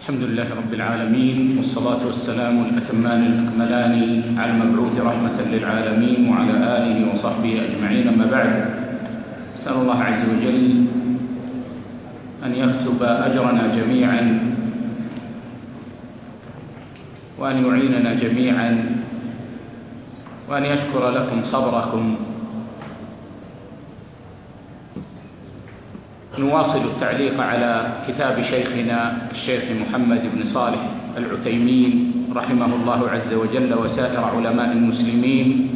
الحمد لله رب العالمين، والصلاة والسلام الأتمان الأكملان على المبعوث رحمة للعالمين وعلى آله وصحبه أجمعين. أما بعد، أسأل الله عز وجل أن يكتب أجرنا جميعا وأن يعيننا جميعا وأن يشكر لكم صبركم. نواصل التعليق على كتاب شيخنا الشيخ محمد بن صالح العثيمين رحمه الله عز وجل وسائر علماء المسلمين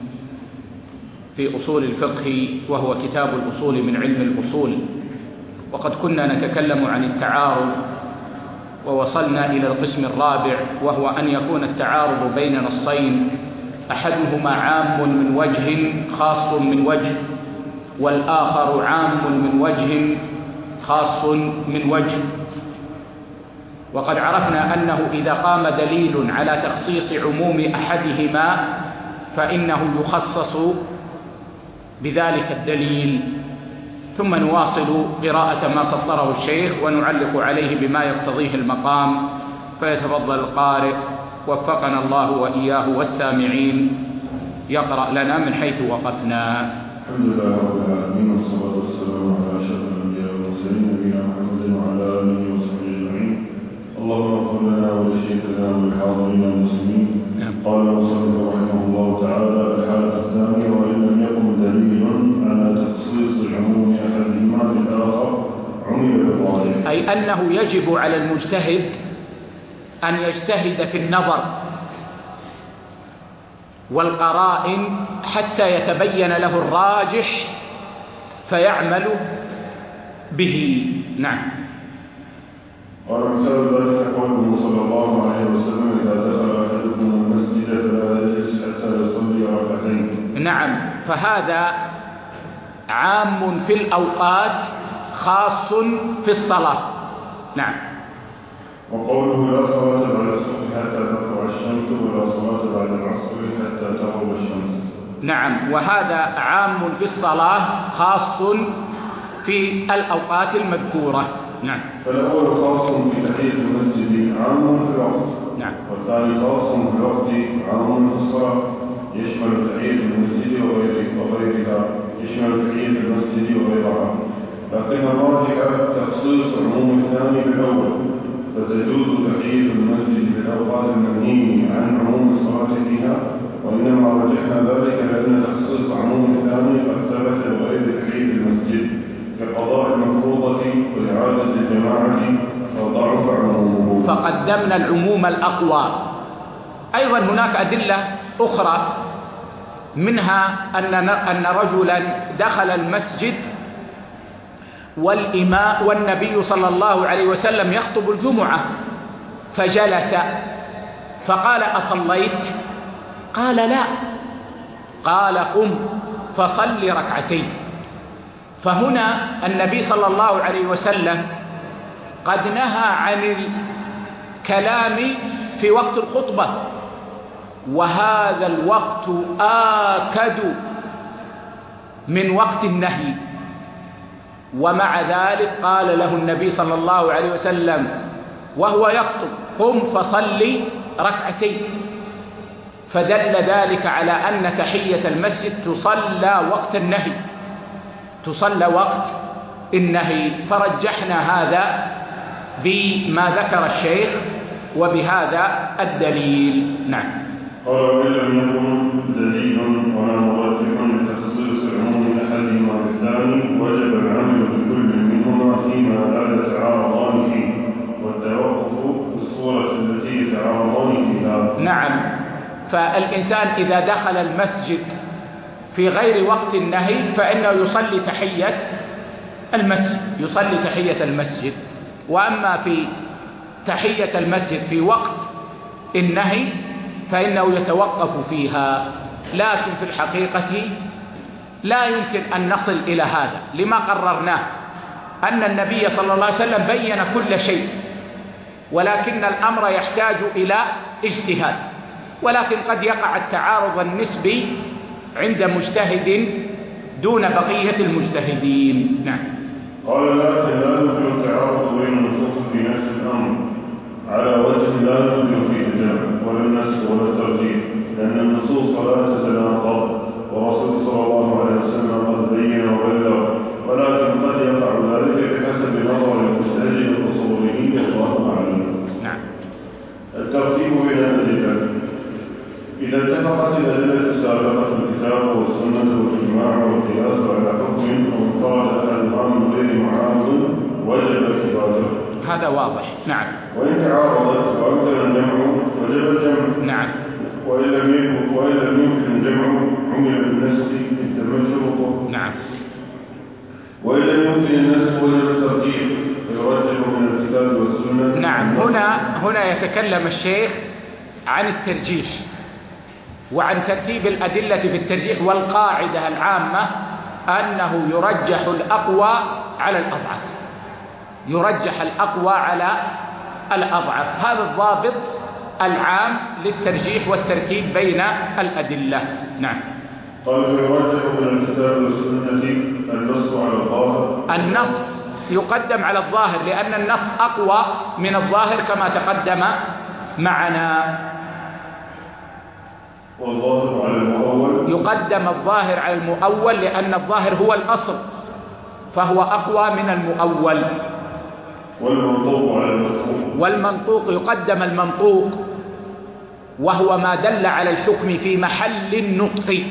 في أصول الفقه، وهو كتاب الأصول من علم الأصول. وقد كنا نتكلم عن التعارض ووصلنا إلى القسم الرابع، وهو أن يكون التعارض بين نصين أحدهما عام من وجه خاص من وجه، والآخر عام من وجه خاص من وجه. وقد عرفنا أنه إذا قام دليل على تخصيص عموم أحدهما فإنه يخصص بذلك الدليل. ثم نواصل قراءة ما سطره الشيخ ونعلق عليه بما يقتضيه المقام، فيتفضل القارئ وفقنا الله وإياه والسامعين يقرأ لنا من حيث وقفنا. الحمد لله رب العالمين، والصلاة والسلام على أشرف الأنبياء والمرسلين نبينا محمد وعلى آله وصحبه أجمعين. اللهم اغفر لنا ولشيخنا وللحاضرين المسلمين. قال المصنف رحمه الله تعالى: الحالة الثانية: وإن لم يكن دليل على تخصيص عموم أحدهما بالآخر عمل بالراجح، أي أنه يجب على المجتهد أن يجتهد في النظر والقرائن حتى يتبين له الراجح فيعمل به. نعم. قال مثال ذلك قوله صلى الله عليه وسلم: إذا دخل أحدكم المسجد فلا يجلس حتى يصلي ركعتين. نعم، فهذا عام في الأوقات خاص في الصلاة. نعم. وقوله: لا صلاة بعد الصبح حتى تطلع الشمس، ولا صلاة بعد العصر حتى تغرب الشمس. نعم، وهذا عام في الصلاة خاص في الأوقات المذكورة. نعم. فالأول خاص في تحية المسجد عام في الوقت. نعم. والثاني خاص في الوقت عام في الصلاة، يشمل تحية المسجد وغيرها، يشمل تحية المسجد وغيرها. لكن الراجح تخصيص عموم الثاني بالأول، فتجوز تحية المسجد في الأوقات المنهي عن عموم الصلاة فيها، وإنما رجحنا ذلك لأن تخصيص عموم الثاني قد ثبت بغير تحية المسجد كقضاء المفروضة وإعادة الجماعة، فضعف عمومه. فقدمنا العموم الأقوى. أيضا هناك أدلة أخرى، منها أن رجلا دخل المسجد والنبي صلى الله عليه وسلم يخطب الجمعة، فجلس فقال: أصليت؟ قال: لا. قال: قم فصل ركعتين. فهنا النبي صلى الله عليه وسلم قد نهى عن الكلام في وقت الخطبة، وهذا الوقت آكد من وقت النهي، ومع ذلك قال له النبي صلى الله عليه وسلم وهو يخطب: قم فصل ركعتين. فدل ذلك على أن تحية المسجد تصلى وقت النهي، تصلى وقت النهي. فرجحنا هذا بما ذكر الشيخ وبهذا الدليل. نعم. قال: وإن لم يكن دليل ولا مرجح لتخصيص عموم أحدهما بالثاني، وجب العمل بكل منهما فيما لا يتعارضان فيه، والتوقف في الصورة التي يتعارضان فيها. نعم. فالإنسان إذا دخل المسجد في غير وقت النهي فإنه يصلي تحية المسجد، يصلي تحية المسجد. وأما في تحية المسجد في وقت النهي فإنه يتوقف فيها. لكن في الحقيقة لا يمكن أن نصل إلى هذا لما قررناه، أن النبي صلى الله عليه وسلم بين كل شيء، ولكن الأمر يحتاج إلى اجتهاد، ولكن قد يقع التعارض النسبي عند مجتهد دون بقية المجتهدين. نعم. قال: لا يمكن التعارض بين النصوص في نفس الأمر، لا يمكن فيه الجمع ولا النسخ ولا الترجيح، لأن النصوص لا تتناقض، والرسول صلى الله عليه وسلم قد بين وبلغ، ولكن قد يقع ذلك بحسب نظر المجتهد وتصوره والله أعلم. نعم. الترتيب بين الأدلة: إذا اتفقت الأدلة السابقة الكتاب والسنة والإجماع والقياس على حكم وانفرد أحدها من غير معارض وجب اتباعه. هذا واضح. نعم. وإن تعارضت وأمكن الجمع وجب الجمع. نعم. وإن لم يمكن الجمع عمل بالنسخ إن تمت شروطه. نعم. وإن لم يمكن النسخ وجب الترجيح فيرجح من الكتاب والسنة. نعم. هنا يتكلم الشيخ عن الترجيح وعن ترتيب الأدلة في الترجيح، والقاعدة العامة أنه يرجح الأقوى على الأضعف، يرجح الأقوى على الأضعف. هذا الضابط العام للترجيح والترتيب بين الأدلة. نعم. قال فيرجح من الكتاب والسنة النص على الظاهر. النص يقدم على الظاهر لأن النص أقوى من الظاهر كما تقدم معنا. والظاهر على المؤول. يقدم الظاهر على المؤول لأن الظاهر هو الأصل فهو أقوى من المؤول. والمنطوق على المفهوم. والمنطوق يقدم المنطوق وهو ما دل على الحكم في محل النطق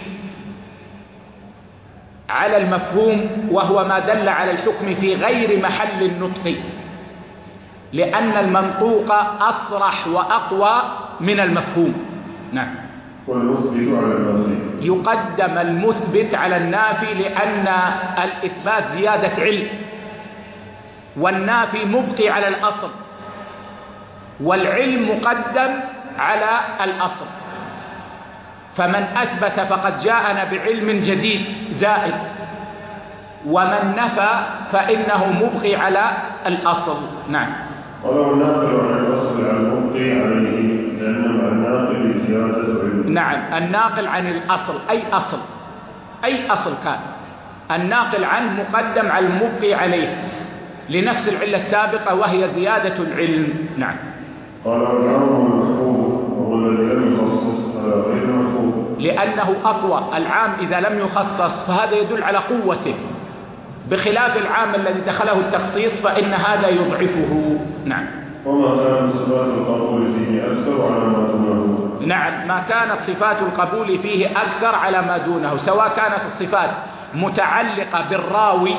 على المفهوم وهو ما دل على الحكم في غير محل النطق، لأن المنطوق أصرح وأقوى من المفهوم. نعم. والمثبت على النافي. يقدم المثبت على النافي لأن الإثبات زيادة علم، والنافي مبقي على الأصل، والعلم مقدم على الأصل. فمن أثبت فقد جاءنا بعلم جديد زائد، ومن نفى فإنه مبقي على الأصل. نعم. ولو الناقل عن الأصل على المبقي عليه، لأن مع الناقل زيادة علم. نعم. الناقل عن الأصل أي أصل كان الناقل عنه مقدم على المبقي عليه لنفس العلة السابقة وهي زيادة العلم. نعم. قال والعام المفهوم وهو الذي لم يخصص على غير المفهوم، لأنه أقوى. العام إذا لم يخصص فهذا يدل على قوته، بخلاف العام الذي دخله التخصيص فإن هذا يضعفه. نعم. وما كان صفات القبول فيه أكثر على ما دونه. نعم. ما كانت صفات القبول فيه أكثر على ما دونه، سواء كانت الصفات متعلقة بالراوي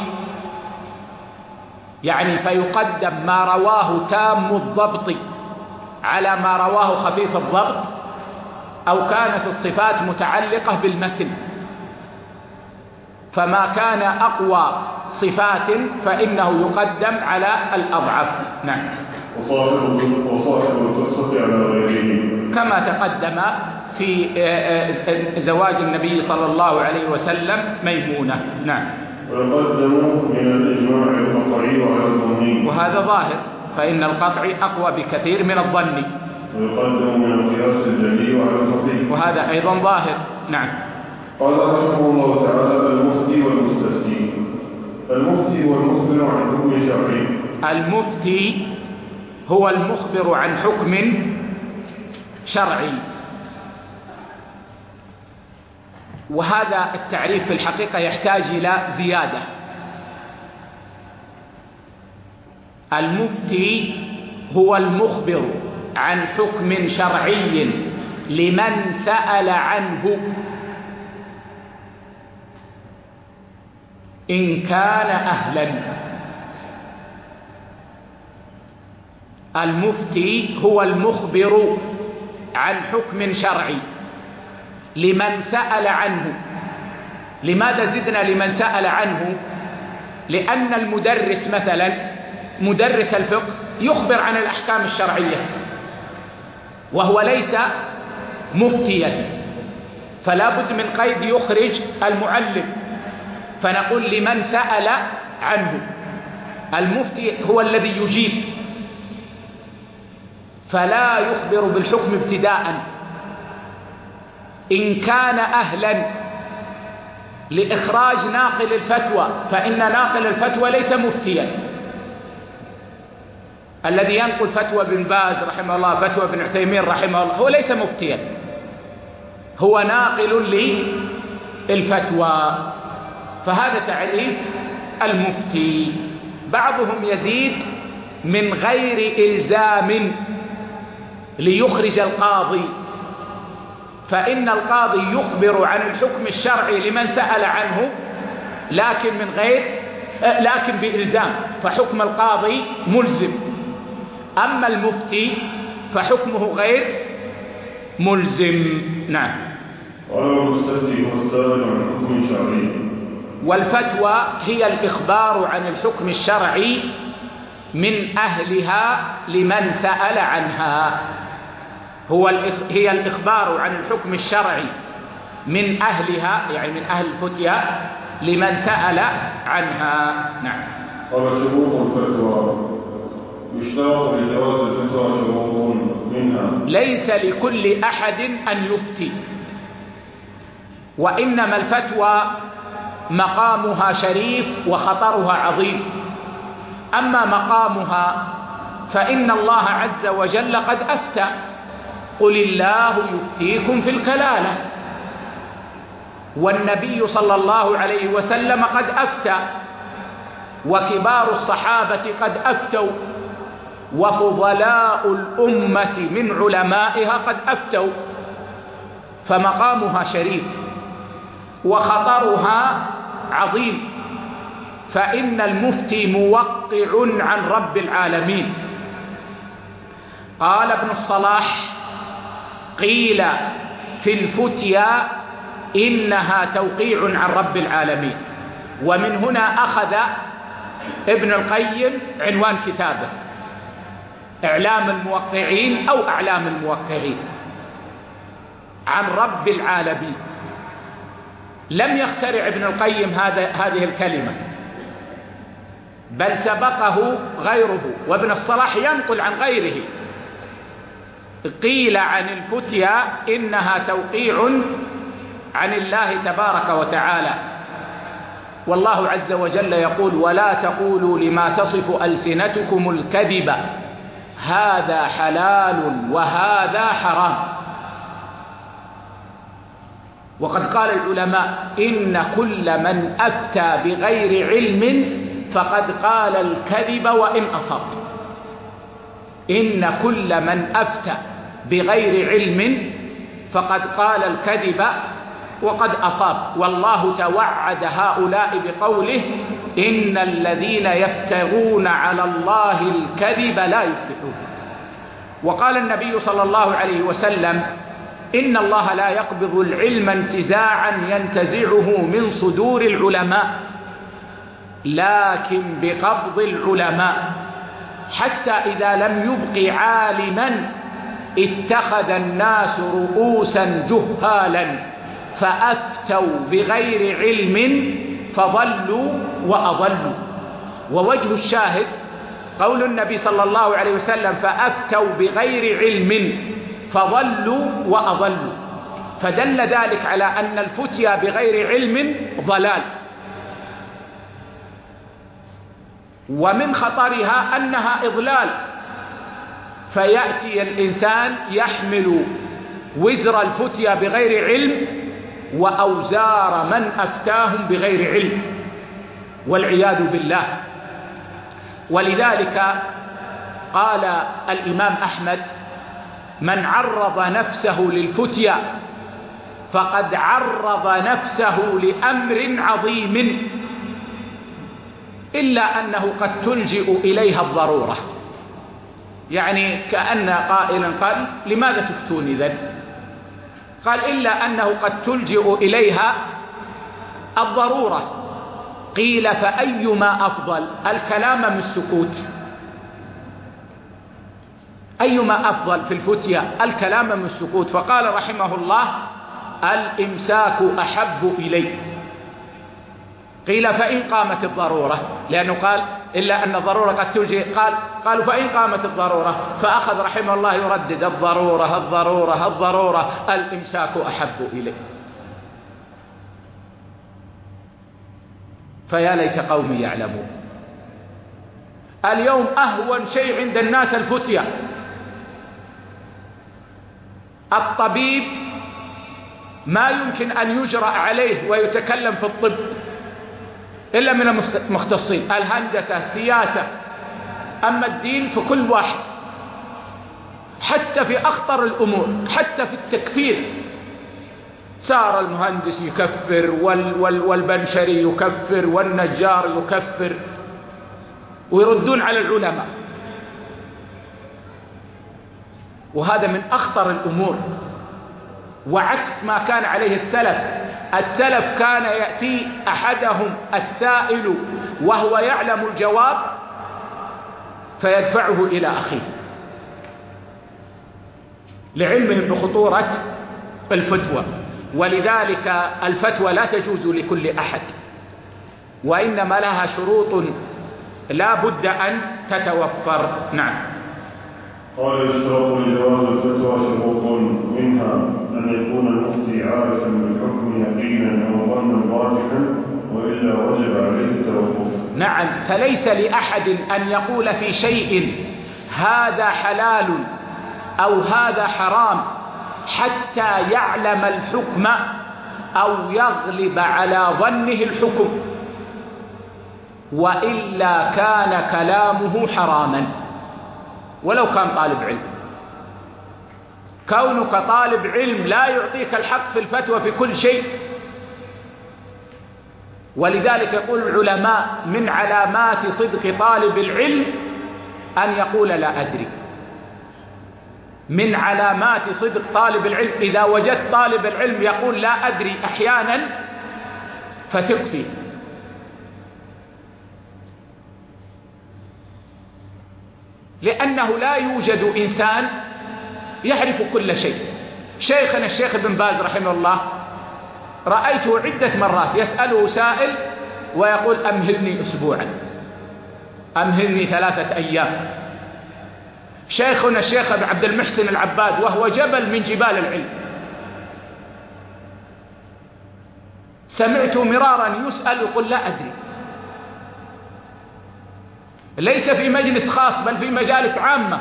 يعني فيقدم ما رواه تام الضبط على ما رواه خفيف الضبط، أو كانت الصفات متعلقة بالمتن، فما كان أقوى صفات فإنه يقدم على الأضعف. نعم. وصاحب القصة على غيره كما تقدم في زواج النبي صلى الله عليه وسلم ميمونة. نعم. ويقدم من الإجماع القطعي وعلى الظني، وهذا ظاهر، فإن القطعي أقوى بكثير من الظني. ويقدم من القياس الجلي وعلى الخفي، وهذا أيضا ظاهر. نعم. قال رحمه الله تعالى: المفتي والمستفتي. المفتي هو المخبر عن حكم شرعي. المفتي هو المخبر عن حكم شرعي، وهذا التعريف في الحقيقة يحتاج إلى زيادة. المفتي هو المخبر عن حكم شرعي لمن سأل عنه إن كان أهلا. المفتي هو المخبر عن حكم شرعي لمن سأل عنه. لماذا زدنا لمن سأل عنه؟ لأن المدرس مثلا مدرس الفقه يخبر عن الأحكام الشرعية وهو ليس مفتيا، فلا بد من قيد يخرج المعلم، فنقول لمن سأل عنه. المفتي هو الذي يجيب، فلا يخبر بالحكم ابتداء. إن كان أهلا لإخراج ناقل الفتوى فإن ناقل الفتوى ليس مفتيا، الذي ينقل فتوى بن باز رحمه الله، فتوى بن عثيمين رحمه الله، هو ليس مفتيا، هو ناقل للفتوى. فهذا تعريف المفتي. بعضهم يزيد من غير إلزام ليخرج القاضي، فإن القاضي يخبر عن الحكم الشرعي لمن سأل عنه لكن بإلزام، فحكم القاضي ملزم. أما المفتي فحكمه غير ملزم. نعم. والمستفتي هو السائل عن حكم شرعي. والفتوى هي الإخبار عن الحكم الشرعي من أهلها لمن سأل عنها. هي الإخبار عن الحكم الشرعي من أهلها، يعني من أهل الفتيا، لمن سأل عنها. نعم. قال شروط الفتوى. يشترط لجواز الفتوى شروط منها. ليس لكل أحد أن يفتي، وإنما الفتوى مقامها شريف وخطرها عظيم. أما مقامها فإن الله عز وجل قد أفتى: قل الله يفتيكم في الكلالة. والنبي صلى الله عليه وسلم قد أفتى، وكبار الصحابة قد أفتوا، وفضلاء الأمة من علمائها قد أفتوا. فمقامها شريف وخطرها عظيم، فإن المفتي موقع عن رب العالمين. قال ابن الصلاح: قيل في الفتيا إنها توقيع عن رب العالمين. ومن هنا أخذ ابن القيم عنوان كتابه إعلام الموقعين أو أعلام الموقعين عن رب العالمين. لم يخترع ابن القيم هذه الكلمة، بل سبقه غيره، وابن الصلاح ينقل عن غيره: قيل عن الفتيا إنها توقيع عن الله تبارك وتعالى. والله عز وجل يقول: ولا تقولوا لما تصف ألسنتكم الكذب هذا حلال وهذا حرام. وقد قال العلماء: إن كل من أفتى بغير علم فقد قال الكذب وإن أصاب. إن كل من أفتى بغير علم فقد قال الكذب وقد أصاب. والله توعد هؤلاء بقوله: إن الذين يفترون على الله الكذب لا يفلحون. وقال النبي صلى الله عليه وسلم: إن الله لا يقبض العلم انتزاعا ينتزعه من صدور العلماء، لكن بقبض العلماء، حتى إذا لم يبق عالما اتخذ الناس رؤوسا جهالا فأفتوا بغير علم فضلوا وأضلوا. ووجه الشاهد قول النبي صلى الله عليه وسلم: فأفتوا بغير علم فضلوا وأضلوا. فدل ذلك على أن الفتيا بغير علم ضلال، ومن خطرها أنها إضلال، فيأتي الإنسان يحمل وزر الفتيا بغير علم وأوزار من أفتاهم بغير علم، والعياذ بالله. ولذلك قال الإمام أحمد: من عرض نفسه للفتيا فقد عرض نفسه لأمر عظيم، إلا أنه قد تلجئ إليها الضرورة. يعني كأن قائلا قال: لماذا تفتون إذن؟ قال: إلا أنه قد تلجئ إليها الضرورة. قيل: فأيما أفضل؟ الكلام من السكوت. أيما أفضل في الفتيا؟ الكلام من السكوت. فقال رحمه الله: الإمساك أحب إلي. قيل: فإن قامت الضرورة؟ لأنه قال: إلا أن الضرورة قد تلجئ. قالوا: فإن قامت الضرورة؟ فأخذ رحمه الله يردد: الضرورة الضرورة الضرورة، الإمساك أحب إلي. فيا ليت قومي يعلمون اليوم أهون شيء عند الناس الفتية. الطبيب ما يمكن أن يجرأ عليه ويتكلم في الطب إلا من المختصين، الهندسة، السياسة. أما الدين فكل واحد، حتى في أخطر الأمور، حتى في التكفير صار المهندس يكفر والبنشري يكفر والنجار يكفر، ويردون على العلماء. وهذا من أخطر الأمور، وعكس ما كان عليه السلف. السلف كان يأتي أحدهم السائل وهو يعلم الجواب فيدفعه إلى أخيه لعلمهم بخطورة الفتوى. ولذلك الفتوى لا تجوز لكل أحد، وإنما لها شروط لا بد أن تتوفر. نعم. قال: يشترط لجواز الفتوى شروط، منها أن يكون المفتي عارفا بالحكم يقينا أو ظنا راجحا، وإلا وجب عليه التوقف. نعم. فليس لأحد أن يقول في شيء هذا حلال أو هذا حرام حتى يعلم الحكم أو يغلب على ظنه الحكم، وإلا كان كلامه حراما ولو كان طالب علم. كونك طالب علم لا يعطيك الحق في الفتوى في كل شيء. ولذلك يقول العلماء من علامات صدق طالب العلم أن يقول لا أدري. من علامات صدق طالب العلم إذا وجدت طالب العلم يقول لا أدري أحيانا فثق فيه. لأنه لا يوجد إنسان يعرف كل شيء. شيخنا الشيخ ابن باز رحمه الله رأيته عدة مرات يسأله سائل ويقول أمهلني أسبوعا، أمهلني 3 أيام. شيخنا الشيخ عبد المحسن العباد وهو جبل من جبال العلم، سمعت مرارا يسأل يقول لا أدري، ليس في مجلس خاص بل في مجالس عامة.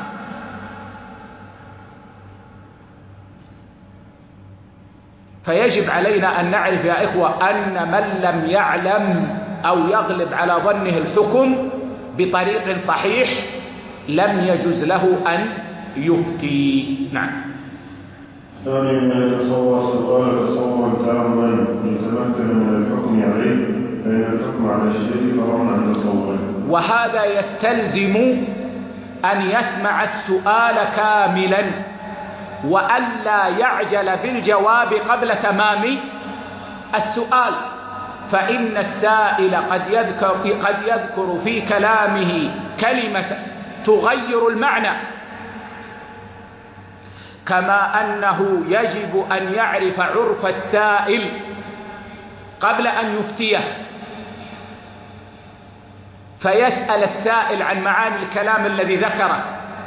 فيجب علينا أن نعرف يا إخوة أن من لم يعلم أو يغلب على ظنه الحكم بطريق صحيح لم يجوز له أن يفتي. نعم. ثانيا أن يتصور سؤال تصورا تاما يتمكن من الحكم عليه، فإن الحكم على الشيء فرع عن تصوره. وهذا يستلزم أن يسمع السؤال كاملا وألا يعجل بالجواب قبل تمام السؤال، فإن السائل قد يذكر في كلامه كلمة تغير المعنى، كما أنه يجب أن يعرف عرف السائل قبل أن يفتيه، فيسأل السائل عن معاني الكلام الذي ذكره،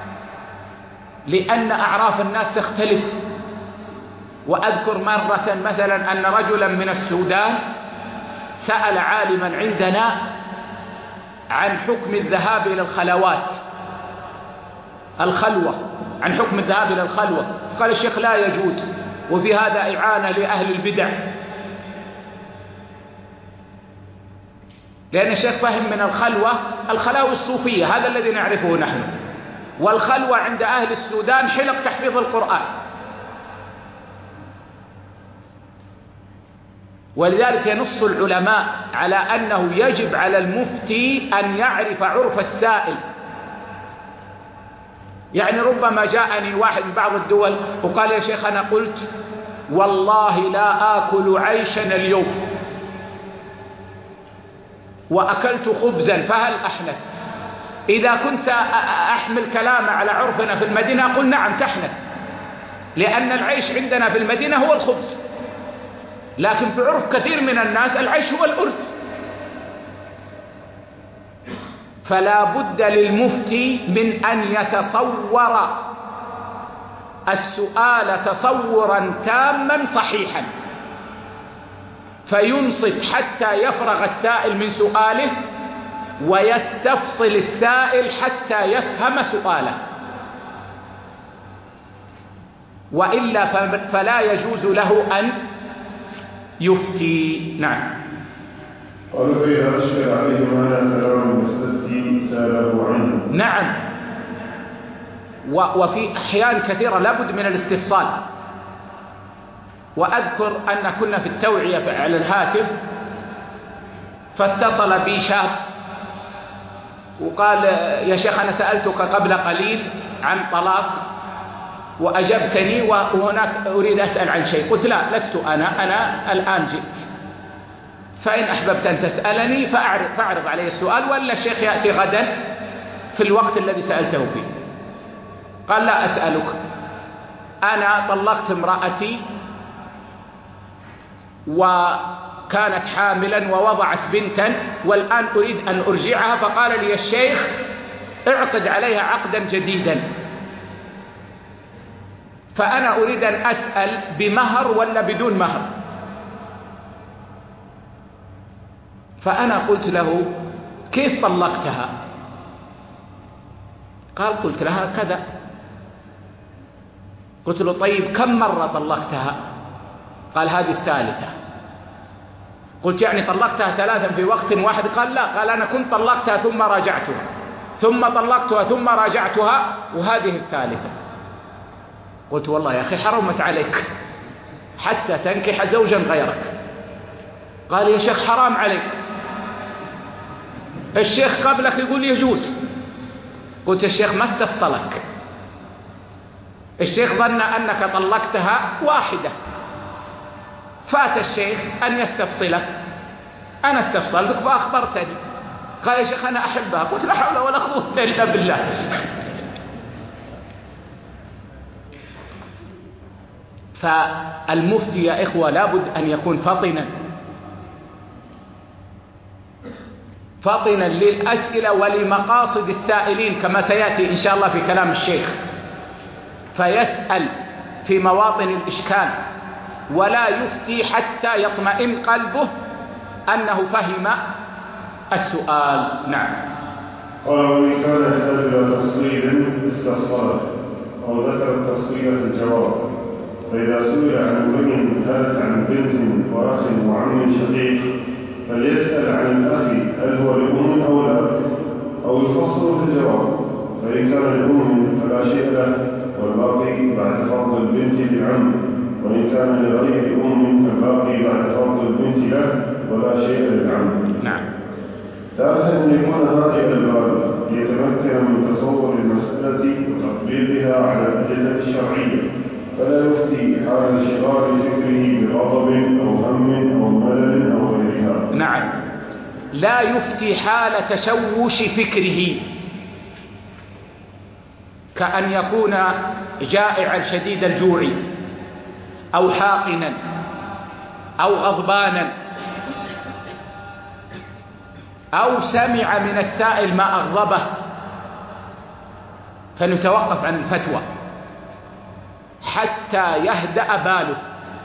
لأن أعراف الناس تختلف. وأذكر مرة مثلا أن رجلا من السودان سأل عالما عندنا عن حكم الذهاب إلى الخلوة، عن حكم الذهاب إلى الخلوة، فقال الشيخ لا يجوز، وفي هذا إعانة لأهل البدع، لأن الشيخ فهم من الخلاوة الصوفية، هذا الذي نعرفه نحن، والخلوة عند أهل السودان حلق تحفيظ القرآن. ولذلك ينص العلماء على أنه يجب على المفتي أن يعرف عرف السائل. يعني ربما جاءني واحد من بعض الدول وقال يا شيخ أنا قلت والله لا آكل عيشا اليوم وأكلت خبزا فهل أحنث؟ إذا كنت أحمل كلام على عرفنا في المدينة أقول نعم تحنث، لأن العيش عندنا في المدينة هو الخبز، لكن في عرف كثير من الناس العيش هو الأرز. فلا بد للمفتي من أن يتصور السؤال تصورا تاما صحيحا، فينصت حتى يفرغ السائل من سؤاله ويستفصل السائل حتى يفهم سؤاله، وإلا فلا يجوز له أن يفتي. نعم. قال فإذا أشكل عليه معنى كلام المستفتي سأله عنه. نعم. وفي أحيان كثيرة لابد من الاستفصال. وأذكر أن كنا في التوعية على الهاتف، فاتصل بي شاب وقال: يا شيخ أنا سألتك قبل قليل عن طلاق وأجبتني، وهناك أريد أسأل عن شيء. قلت: لا، لست أنا الآن جئت، فإن أحببت أن تسألني فأعرض علي السؤال، ولا الشيخ يأتي غدا في الوقت الذي سألته فيه. قال: لا أسألك، أنا طلقت امرأتي وكانت حاملا ووضعت بنتا، والآن أريد أن أرجعها، فقال لي الشيخ: اعقد عليها عقدا جديدا، فأنا أريد أن أسأل بمهر ولا بدون مهر. فأنا قلت له: كيف طلقتها؟ قال: قلت لها كذا. قلت له: طيب كم مرة طلقتها؟ قال: هذه الثالثة. قلت: يعني طلقتها 3 في وقت واحد؟ قال: لا، قال: أنا كنت طلقتها ثم راجعتها، ثم طلقتها ثم راجعتها، وهذه الثالثة. قلت: والله يا أخي حرمت عليك حتى تنكح زوجا غيرك. قال: يا شيخ حرام عليك، الشيخ قبلك يقول يجوز. قلت: الشيخ ما استفصلك، الشيخ ظن أنك طلقتها واحدة، فات الشيخ أن يستفصلك، أنا استفصلتك فأخبرتني. قال: يا شيخ أنا أحبها. قلت: لا حول ولا قوة إلا بالله. فالمفتي يا إخوة لابد أن يكون فطنا للأسئلة ولمقاصد السائلين، كما سيأتي إن شاء الله في كلام الشيخ، فيسأل في مواطن الإشكال، ولا يفتي حتى يطمئن قلبه أنه فهم السؤال. نعم. قال: وإن كان يحتاج إلى تفصيل استفصله أو ذكر التفصيل في الجواب. فإذا سئل عن امرئ هلك عن بنت وأخ وعم شقيق، فليسأل عن الأخ هل هو لأم أو لا، أو يفصل في الجواب. فإن كان لأم فلا شيء له، والباقي بعد فرض البنت للعم، وإن كان لغير أم فالباقي بعد فرض البنت له، ولا شيء للعم. نعم. ثالثا أن يكون هذا الباب يتمكن من تصور المسألة وتطبيقها على الأدلة الشرعية، فلا يفتي حال انشغال فكره بغضب أو هم أو ملل أو غيرها. نعم. لا يفتي حال تشوش فكره، كأن يكون جائعا شديد الجوع أو حاقنا أو غضبانا، أو سمع من السائل ما أغضبه، فنتوقف عن الفتوى حتى يهدأ باله،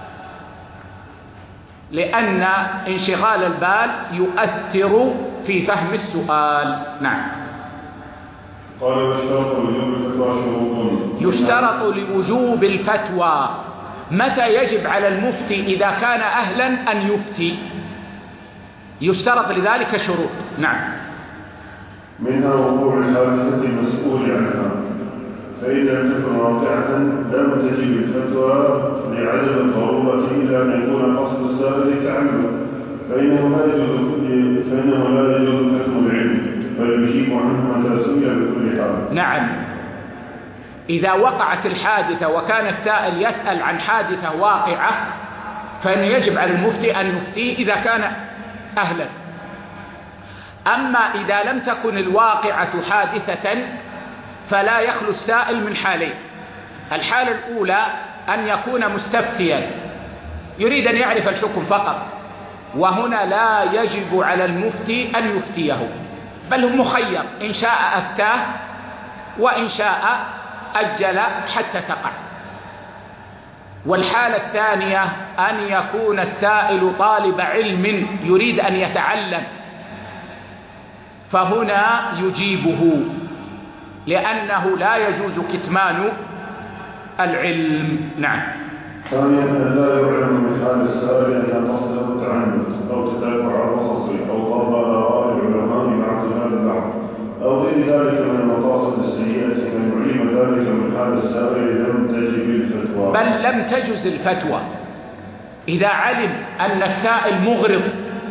لأن انشغال البال يؤثر في فهم السؤال. نعم. قال: ويشترط لوجوب الفتوى شروط. يشترط لوجوب الفتوى. متى يجب على المفتي إذا كان أهلا أن يفتي؟ يشترط لذلك شروط. نعم. منها وقوع الحادثة المسؤول عنها، فإن لم تكن واقعة لم تجب الفتوى لعدم الضرورة إلا أن يكون قصد السائل التعلم، فإنه لا يجوز كتم العلم، بل يجيب عنه متى سئل بكل حال. نعم. إذا وقعت الحادثة وكان السائل يسأل عن حادثة واقعة، فإنه يجب على المفتي أن يفتيه إذا كان أهلا. أما إذا لم تكن الواقعة حادثة فلا يخلو السائل من حالين. الحالة الأولى أن يكون مستفتيا يريد أن يعرف الحكم فقط، وهنا لا يجب على المفتي أن يفتيه، بل هو مخير، إن شاء أفتاه وإن شاء أجل حتى تقع. والحالة الثانية أن يكون السائل طالب علم يريد أن يتعلم، فهنا يجيبه، لأنه لا يجوز كتمان العلم. نعم. ثانيا أن لا يعلم من حال السائل أن قصده تعنت أو تتبع الرخص أو ضرب آراء العلماء بعضها البعض أو غير ذلك من المقاصد السيئة، فإن علم ذلك من حال السائل لم تجب الفتوى، بل لم تجز الفتوى. إذا علم أن السائل مغرض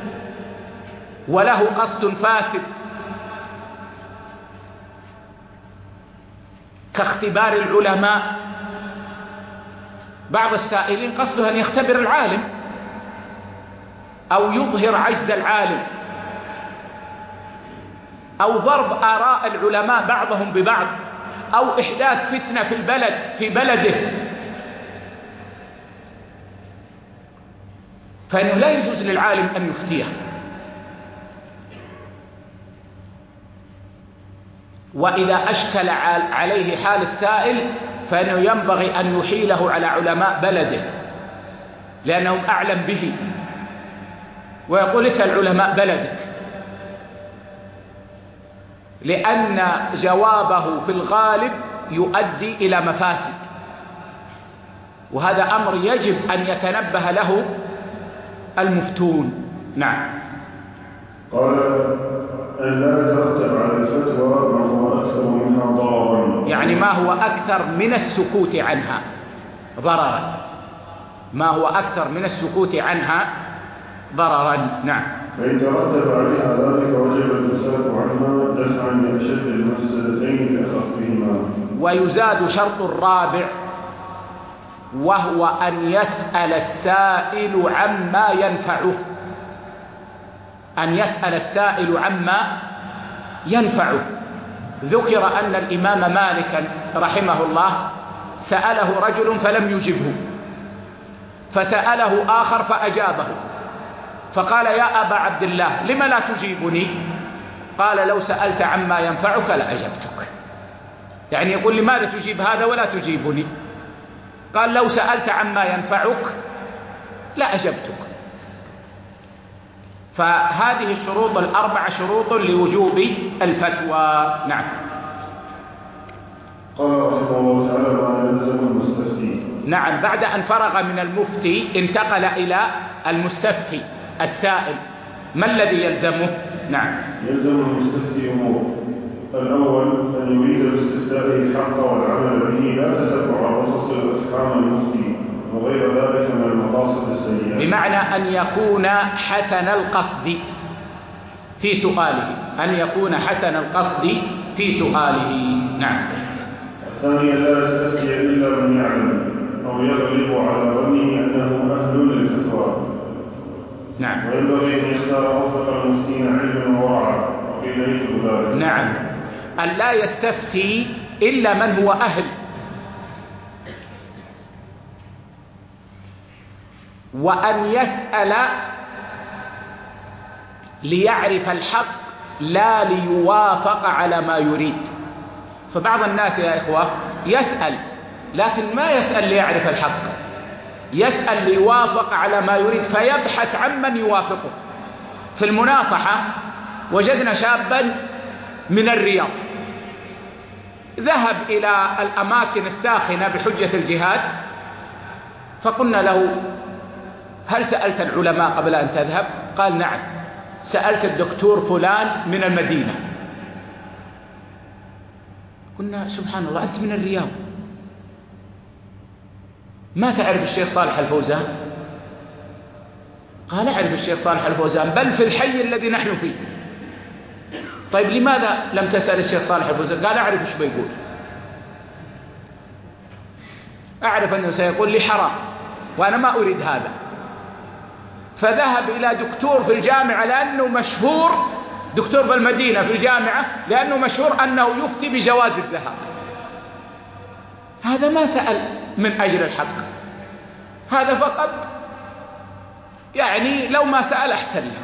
وله قصد فاسد كاختبار العلماء، بعض السائلين قصده أن يختبر العالم أو يظهر عجز العالم أو ضرب آراء العلماء بعضهم ببعض أو إحداث فتنة في بلده، فإنه لا يجوز للعالم أن يفتيه. وإذا أشكل عليه حال السائل فإنه ينبغي أن يحيله على علماء بلده لأنهم أعلم به، ويقول اسأل علماء بلدك، لأن جوابه في الغالب يؤدي إلى مفاسد، وهذا أمر يجب أن يتنبه له المفتون. نعم. قال أن لا يترتب على الفتوى ما هو أكثر منها ضررا، يعني ما هو أكثر من السكوت عنها ضررا، ما هو أكثر من السكوت عنها ضررا. نعم. فإن ترتب عليها ذلك وجب الإمساك عنها دفعا لأشد المفسدتين لأخفهما. ويزاد شرط الرابع، وهو أن يسأل السائل عما ينفعه، أن يسأل السائل عما ينفعه. ذكر أن الإمام مالكا رحمه الله سأله رجل فلم يجبه، فسأله آخر فأجابه، فقال يا أبا عبد الله لم لا تجيبني؟ قال لو سألت عما ينفعك لأجبتك. يعني يقول لماذا تجيب هذا ولا تجيبني؟ قال لو سألت عما ينفعك لأجبتك. فهذه الشروط الأربعة شروط لوجوب الفتوى. نعم. قال رحمه الله تعالى وأن يلزم المستفتي. نعم، بعد أن فرغ من المفتي انتقل إلى المستفتي السائل. ما الذي يلزمه؟ نعم. يلزم المستفتي أمور: الأول أن يريد باستفتائه الحق والعمل به، لا تتبع الرخص وإفحام المفتي وغير ذلك من المقاصد السيئة، بمعنى أن يكون حسن القصد في سؤاله، أن يكون حسن القصد في سؤاله. نعم. الثاني لا يستفتي إلا من يعلم أو يغلب على ظنه أنه أهل للفتوى. نعم. وينبغي أن يختار أوفق المفتين علما وورعا، وقيل يجب ذلك. نعم، أن لا يستفتي إلا من هو أهل، وأن يسأل ليعرف الحق لا ليوافق على ما يريد. فبعض الناس يا إخوة يسأل لكن ما يسأل ليعرف الحق، يسأل ليوافق على ما يريد، فيبحث عمن يوافقه. في المناصحة وجدنا شابا من الرياض ذهب إلى الأماكن الساخنة بحجة الجهاد، فقلنا له هل سألت العلماء قبل أن تذهب؟ قال نعم، سألت الدكتور فلان من المدينة. قلنا سبحان الله، أنت من الرياض ما تعرف الشيخ صالح الفوزان؟ قال أعرف الشيخ صالح الفوزان، بل في الحي الذي نحن فيه. طيب لماذا لم تسأل الشيخ صالح الفوزان؟ قال أعرف ايش بيقول، أعرف أنه سيقول لي حرام وأنا ما أريد هذا. فذهب إلى دكتور في الجامعة لأنه مشهور، دكتور في المدينة في الجامعة لأنه مشهور أنه يفتي بجواز الذهاب. هذا ما سأل من أجل الحق، هذا فقط يعني لو ما سأل أحسن له،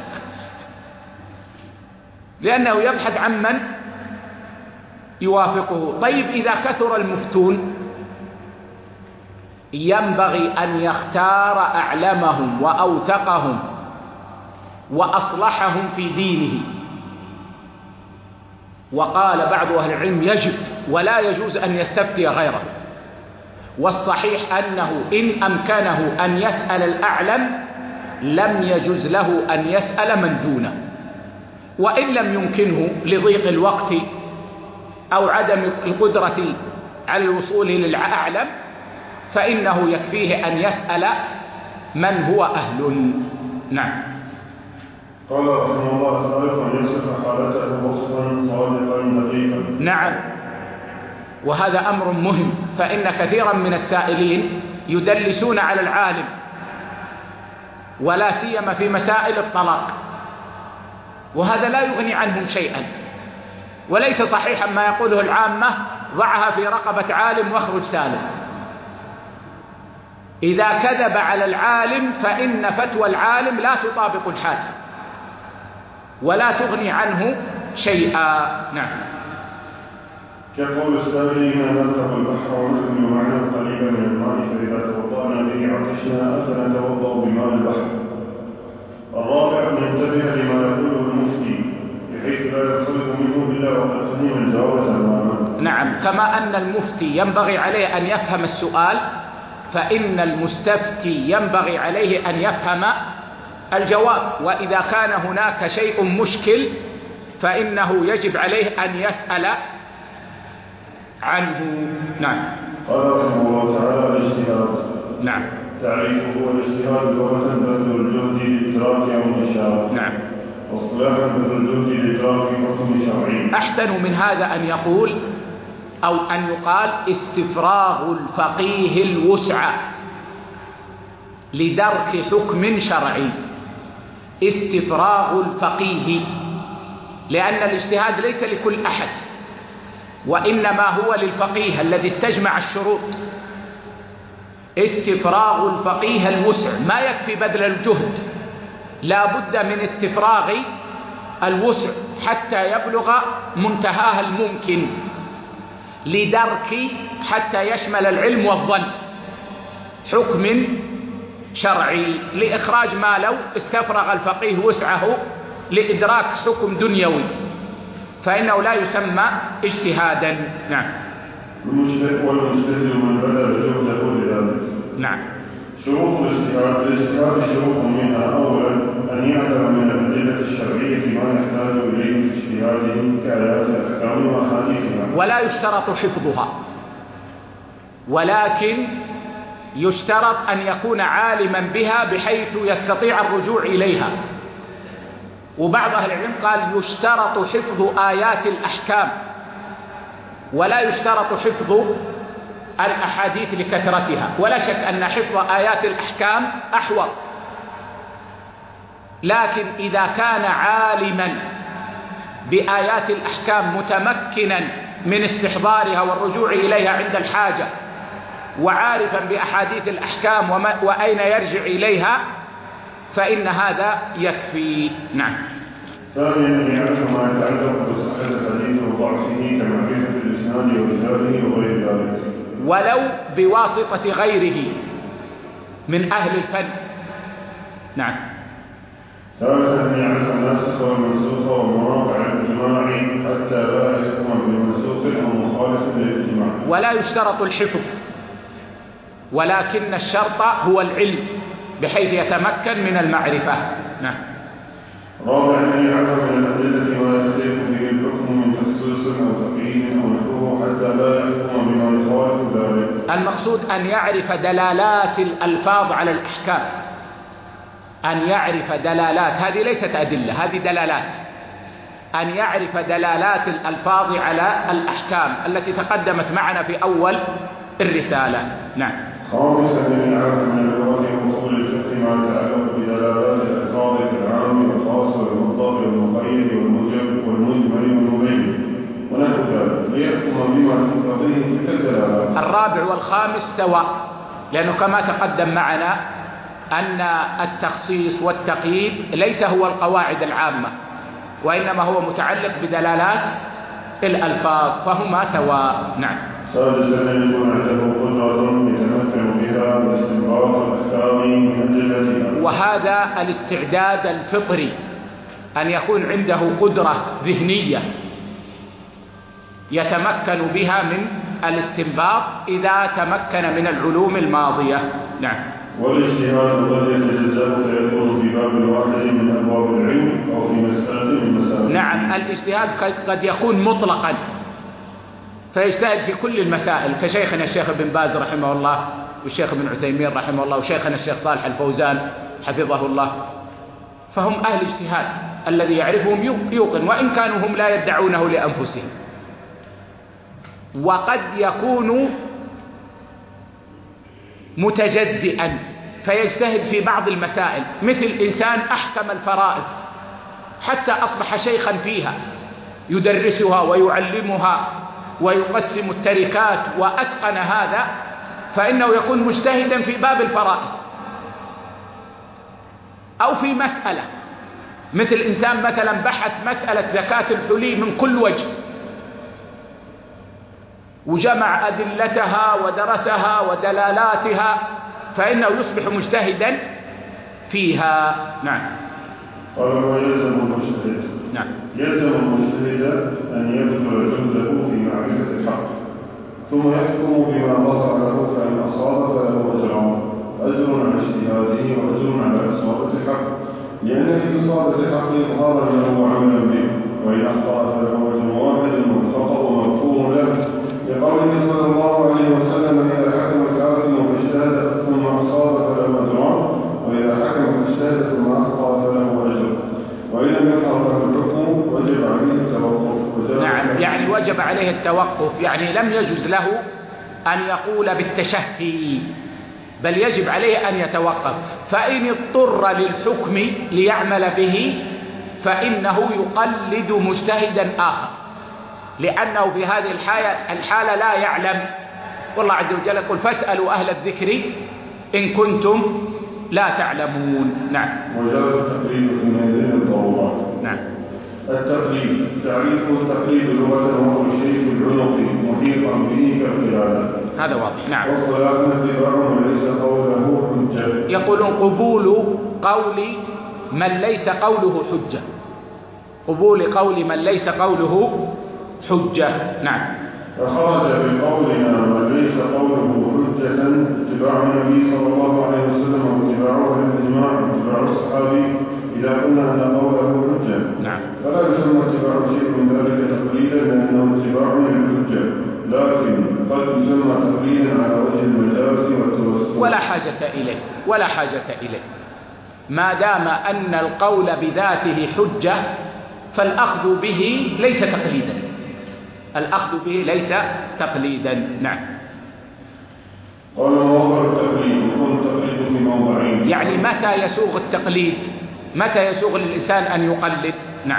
لأنه يبحث عمن يوافقه. طيب إذا كثر المفتون ينبغي أن يختار أعلمهم وأوثقهم وأصلحهم في دينه، وقال بعض أهل العلم يجب ولا يجوز أن يستفتي غيره. والصحيح أنه إن أمكنه أن يسأل الأعلم لم يجوز له أن يسأل من دونه، وإن لم يمكنه لضيق الوقت أو عدم القدرة على الوصول للأعلم فإنه يكفيه أن يسأل من هو أهل. نعم. قال رحمه الله صالحا يصف حالته وصفا صادقا دقيقا. نعم، وهذا أمر مهم، فإن كثيرا من السائلين يدلسون على العالم ولا سيما في مسائل الطلاق، وهذا لا يغني عنهم شيئا، وليس صحيحا ما يقوله العامة ضعها في رقبة عالم واخرج سالم. إذا كذب على العالم فإن فتوى العالم لا تطابق الحال ولا تغني عنه شيئا. نعم. كقول السائل ما نركب البحر ونحمل معنا قليلا من الماء فإذا توضأنا به عطشنا أفنتوضأ بماء البحر. الرابع أن ينتبه لما يقوله المفتي بحيث لا يخرج منه إلا وقد فهم الجواب تماما. نعم، كما أن المفتي ينبغي عليه أن يفهم السؤال فإن المستفتي ينبغي عليه أن يفهم الجواب، وإذا كان هناك شيء مشكل فإنه يجب عليه أن يسأل عنه. نعم. قال رحمه الله تعالى الاجتهاد. نعم. تعريفه الاجتهاد لغة بذل الجهد لإدراك أمر الشرع. نعم. واصطلاحا بذل الجهد لإدراك حكم شرعي. أحسن من هذا أن يقول أو أن يقال استفراغ الفقيه الوسع لدرك حكم شرعي. استفراغ الفقيه، لأن الاجتهاد ليس لكل أحد، وإنما هو للفقيه الذي استجمع الشروط. استفراغ الفقيه الوسع، ما يكفي بذل الجهد، لا بد من استفراغ الوسع حتى يبلغ منتهاها الممكن لدرك حتى يشمل العلم والظن حكم شرعي، لإخراج ما لو استفرغ الفقيه وسعه لإدراك حكم دنيوي فإنه لا يسمى اجتهادا. نعم. والمجتهد من بذل جهده لذلك. نعم. شروط الاجتهاد شروط منها أولا أن يعلم من الأدلة الشرعية ما يحتاج إليه في اجتهاده كآيات الأحكام وأحاديثها، ولا يشترط حفظها، ولكن يشترط أن يكون عالما بها بحيث يستطيع الرجوع إليها. وبعض أهل العلم قال يشترط حفظ آيات الأحكام ولا يشترط حفظ الأحاديث لكثرتها، ولا شك أن حفظ آيات الأحكام أحوط، لكن إذا كان عالما بآيات الأحكام متمكنا من استحضارها والرجوع إليها عند الحاجة وعارفا بأحاديث الأحكام وأين يرجع إليها فإن هذا يكفي. نعم. ثانيا يعرف ما يتعلق بصحة الحديث وضعفه كمعرفة الإسناد ورجاله وغير ذلك، ولو بواسطة غيره من أهل الفن. نعم. ثالثا أن يعرف الناسخ والمنسوخ ومواقع الإجماع حتى لا يحكم بمنسوخ أو مخالف للإجماع. ولا يشترط الحفظ، ولكن الشرط هو العلم بحيث يتمكن من المعرفة. نعم. رابعا أن يعرف من الأدلة ما يختلف به الحكم من تخصيص أو تقييد أو نحوه حتى لا يحكم بما يخالف ذلك. المقصود أن يعرف دلالات الألفاظ على الأحكام، أن يعرف دلالات، هذه ليست أدلة، هذه دلالات، أن يعرف دلالات الألفاظ على الأحكام التي تقدمت معنا في أول الرسالة. نعم. خامسا أن يعرف من اللغة وأصول الفقه ما يتعلق بدلالات الألفاظ العام والخاص والمطلق والمقيد والموجب والمجمل والمبين ونحو ذلك ليحكم بما تقتضيه تلك الدلالات. الرابع والخامس سواء، لأنه كما تقدم معنا أن التخصيص والتقييد ليس هو القواعد العامة، وإنما هو متعلق بدلالات الألفاظ، فهما سواء. نعم. سادسا أن يكون عنده قدرة يتمكن بها باستنباط الأحكام من أدلتها، وهذا الاستعداد الفطري، أن يكون عنده قدرة ذهنية يتمكن بها من الاستنباط إذا تمكن من العلوم الماضية. نعم. والاجتهاد قد يتجزأ فيكون في باب واحد من أبواب العلم أو في مسألة من مسائل. نعم، الاجتهاد قد يكون مطلقا فيجتهد في كل المسائل، كشيخنا الشيخ ابن باز رحمه الله والشيخ ابن عثيمين رحمه الله وشيخنا الشيخ صالح الفوزان حفظه الله، فهم أهل اجتهاد الذي يعرفهم يوقن، وإن كانوا هم لا يدعونه لأنفسهم. وقد يكون متجزئا فيجتهد في بعض المسائل، مثل إنسان أحكم الفرائض حتى أصبح شيخا فيها يدرسها ويعلمها ويقسم التركات وأتقن هذا، فإنه يكون مجتهدا في باب الفرائض. أو في مسألة، مثل إنسان مثلا بحث مسألة زكاة الحلي من كل وجه وجمع أدلتها ودرسها ودلالاتها، فإنه يصبح مجتهدا فيها. نعم. قال ويلزم المجتهد. نعم. يلزم المجتهد أن يبذل جهده في معرفة الحق ثم يحكم بما ظهر له، فإن أصاب فله أجران: أجر على اجتهاده وأجر على إصابة الحق، لأن في إصابة الحق إظهارا له وعملا به، وإن أخطأ فله أجر واحد والخطأ مغفور له، لقوله صلى الله عليه وسلم: إذا حكم الحاكم فاجتهد ثم أصاب فله أجران، وإذا حكم فاجتهد ثم أخطأ فله أجر، وإن لم يظهر له الحكم وجب عليه التوقف. نعم، يعني وجب عليه التوقف، يعني لم يجوز له أن يقول بالتشهي، بل يجب عليه أن يتوقف. فإن اضطر للحكم ليعمل به فإنه يقلد مجتهدا آخر، لأنه في هذه الحالة لا يعلم، والله عز وجل يقول: فاسألوا أهل الذكر إن كنتم لا تعلمون. نعم. وجاء التقليد من هذه الضرورات. نعم. التقليد تعريفه: التقليد لغة وهو الشيء في العنق محيطا به كالقلادة. هذا واضح. نعم. والصلاة اتباع من ليس قوله حجة. يقولون قبول قول من ليس قوله حجة، قبول قول من ليس قوله حجة. نعم. فخرج بقولنا من ليس قوله حجة اتباع النبي صلى الله عليه وسلم واتباعه للإجماع واتباع الصحابي إذا قلنا أن قوله حجة. نعم. فلا يسمى اتباع شيء من ذلك تقليدا لأنه اتباع للحجة، لكن قد يسمى تقليدا على وجه المجاز والتوسل، ولا حاجة إليه، ولا حاجة إليه، ما دام أن القول بذاته حجة فالأخذ به ليس تقليدا، الأخذ به ليس تقليدا. نعم. قال موضع التقليد: يكون التقليد في موضعين. يعني متى يسوغ التقليد؟ متى يسوغ للإنسان أن يقلد؟ نعم.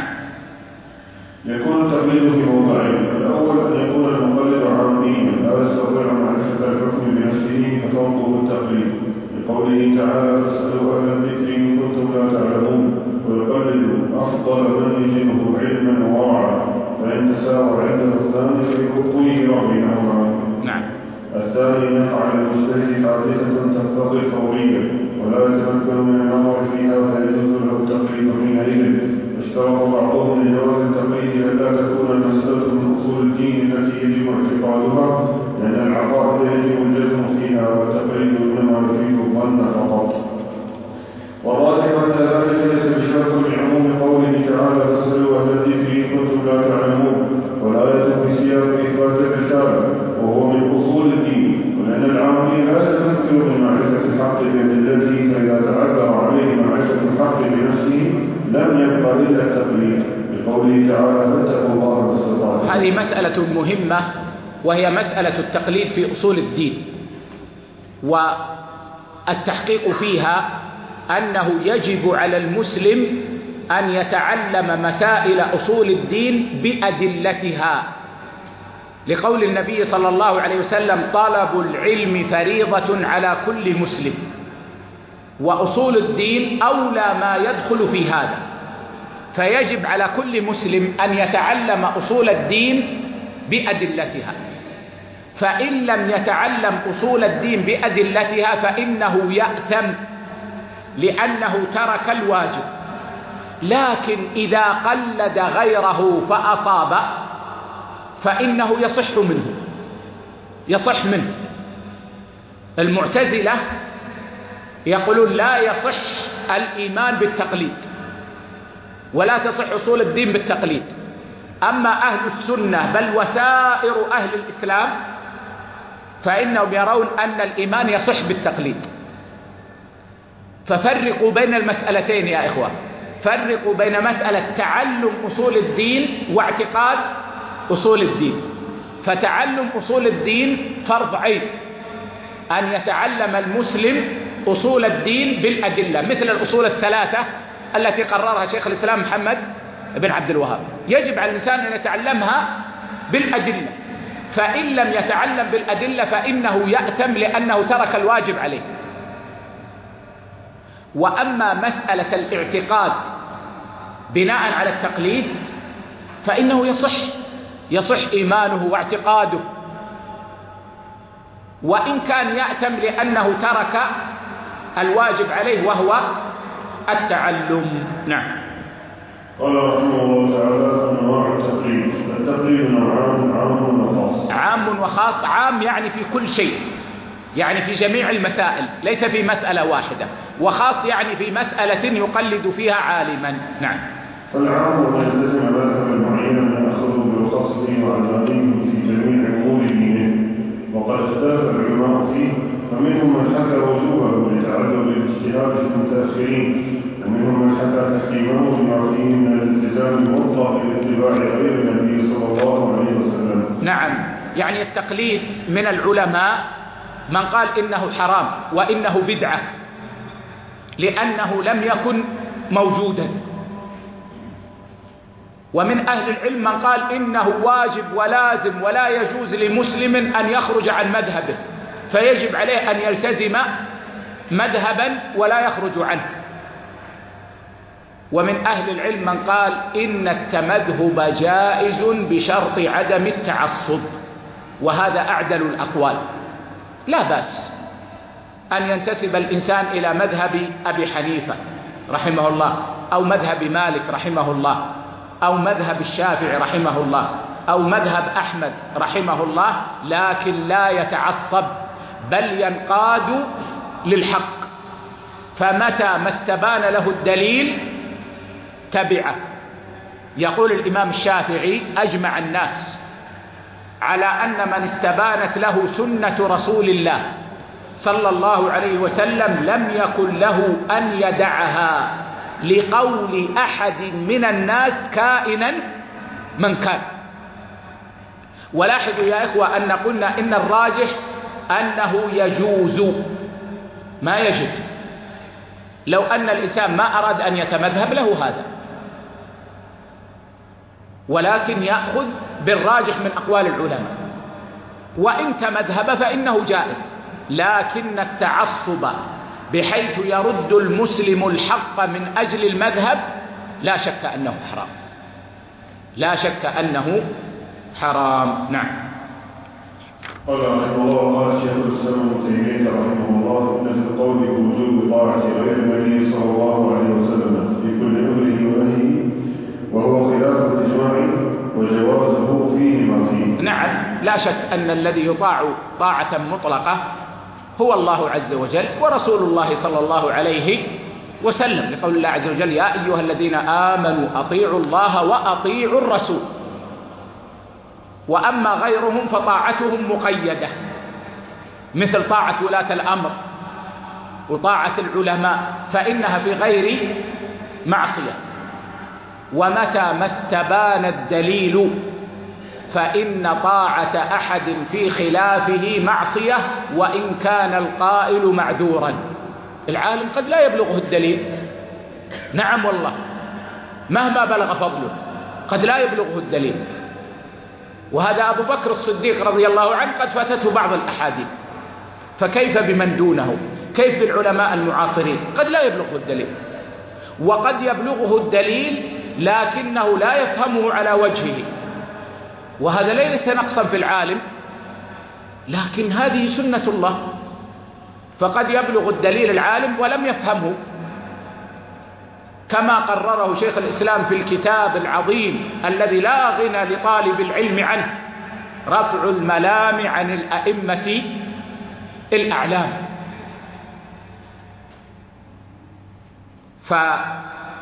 يكون التقليد في موضعين: الأول أن يكون المقلد عاميا لا يستطيع معرفة الحكم بنفسه ففوقه التقليد، لقوله تعالى: فاسألوا أهل الذكر إن كنتم لا تعلمون، ويقلد أفضل من يجده علما وورعا، فإن تساوى عنده الثاني فيخير بينهما. نعم. الثاني يقع للمجتهد حادثة تقتضي الفورية ولا يتمكن من النظر فيها فيجوز له التقليد حينئذ. اشترط بعضهم لجواز التقليد ألا تكون المسألة من أصول الدين التي يجب اعتقادها، لأن العقائد يجب الجزم فيها والتقليد إنما يفيد الظن فقط. والراجح أن ذلك ليس بشرط لعموم قوله تعالى: فاسألوا أهل الذكر إن كنتم لا تعلمون، والآية في سياق إثبات الرسالة وهو من أصول الدين، ولأن العامي لا يتمكن من معرفة الحق بأدلته، فإذا تعذر عليه معرفة الحق بنفسه لم يبقى إلا التقليد، بقوله تعالى: فاتقوا الله ما استطعتم. هذه مسألة مهمة، وهي مسألة التقليد في أصول الدين، والتحقيق فيها أنه يجب على المسلم أن يتعلم مسائل أصول الدين بأدلتها، لقول النبي صلى الله عليه وسلم: طلب العلم فريضة على كل مسلم، وأصول الدين أولى ما يدخل في هذا، فيجب على كل مسلم أن يتعلم أصول الدين بأدلتها، فإن لم يتعلم أصول الدين بأدلتها فإنه يأثم لأنه ترك الواجب. لكن إذا قلد غيره فأصاب فإنه يصح منه. المعتزلة يقولون لا يصح الإيمان بالتقليد ولا تصح أصول الدين بالتقليد. أما أهل السنة بل وسائر أهل الإسلام فإنهم يرون أن الإيمان يصح بالتقليد. ففرقوا بين المسألتين يا إخوة، فرقوا بين مسألة تعلم أصول الدين واعتقاد أصول الدين. فتعلم أصول الدين فرض عين، أن يتعلم المسلم أصول الدين بالأدلة، مثل الأصول الثلاثة التي قررها شيخ الإسلام محمد بن عبد الوهاب. يجب على الإنسان أن يتعلمها بالأدلة، فإن لم يتعلم بالأدلة فإنه يأثم لأنه ترك الواجب عليه. وأما مسألة الاعتقاد بناء على التقليد فإنه يصح إيمانه واعتقاده، وإن كان يأثم لأنه ترك الواجب عليه وهو التعلم. نعم. قال رحمه الله تعالى: أنواع التقليد. التقليد نوعان: عام وخاص. عام وخاص. عام يعني في كل شيء، يعني في جميع المسائل، ليس في مسألة واحدة. وخاص يعني في مسألة يقلد فيها عالما. نعم. فالعام من يلتزم مذهبا معينا يأخذ برخصته وعلمانيه في جميع أمور دينه، وقد اختلف العلماء فيه، فمنهم من حكى وجوبه لتعذر الاجتهاد في المتأخرين، ومنهم من حكى تحريمه لما فيه من الالتزام المطلق باتباع غير النبي صلى الله عليه وسلم. نعم، يعني التقليد من العلماء من قال إنه حرام وإنه بدعة لأنه لم يكن موجودا، ومن أهل العلم من قال إنه واجب ولازم ولا يجوز لمسلم أن يخرج عن مذهبه، فيجب عليه أن يلتزم مذهبا ولا يخرج عنه. ومن أهل العلم من قال إن التمذهب جائز بشرط عدم التعصب، وهذا أعدل الأقوال. لا بأس أن ينتسب الإنسان إلى مذهب أبي حنيفة رحمه الله، أو مذهب مالك رحمه الله، أو مذهب الشافعي رحمه الله، أو مذهب أحمد رحمه الله، لكن لا يتعصب بل ينقاد للحق، فمتى ما استبان له الدليل تبعه. يقول الإمام الشافعي: أجمع الناس على أن من استبانت له سنة رسول الله صلى الله عليه وسلم لم يكن له أن يدعها لقول أحد من الناس كائنا من كان. ولاحظوا يا إخوة أن قلنا إن الراجح أنه يجوز ما يجب. لو أن الإنسان ما أراد أن يتمذهب له هذا، ولكن يأخذ بالراجح من أقوال العلماء، وإن تمذهب فإنه جائز. لكن التعصب بحيث يرد المسلم الحق من أجل المذهب لا شك أنه حرام، لا شك أنه حرام. نعم. قال رحمه الله: قال شيخ الإسلام ابن تيمية رحمه الله: إن في القول بوجوب طاعة غير النبي صلى الله عليه وسلم في كل أمره ونهيه، وهو خلاف الإجماع، وجوازه فيه ما فيه. نعم، لا شك أن الذي يطاع طاعة مطلقة هو الله عز وجل ورسول الله صلى الله عليه وسلم، لقول الله عز وجل: يا أيها الذين آمنوا أطيعوا الله وأطيعوا الرسول. وأما غيرهم فطاعتهم مقيدة، مثل طاعة ولاة الأمر وطاعة العلماء، فإنها في غير معصية. ومتى ما استبان الدليل فإن طاعة أحد في خلافه معصية، وإن كان القائل معذورا. العالم قد لا يبلغه الدليل، نعم والله، مهما بلغ فضله قد لا يبلغه الدليل. وهذا أبو بكر الصديق رضي الله عنه قد فاتته بعض الأحاديث، فكيف بمن دونه؟ كيف بالعلماء المعاصرين؟ قد لا يبلغه الدليل، وقد يبلغه الدليل لكنه لا يفهمه على وجهه، وهذا ليس نقصا في العالم، لكن هذه سنة الله، فقد يبلغ الدليل العالم ولم يفهمه، كما قرره شيخ الإسلام في الكتاب العظيم الذي لا غنى لطالب العلم عنه، رفع الملام عن الأئمة الأعلام. فلا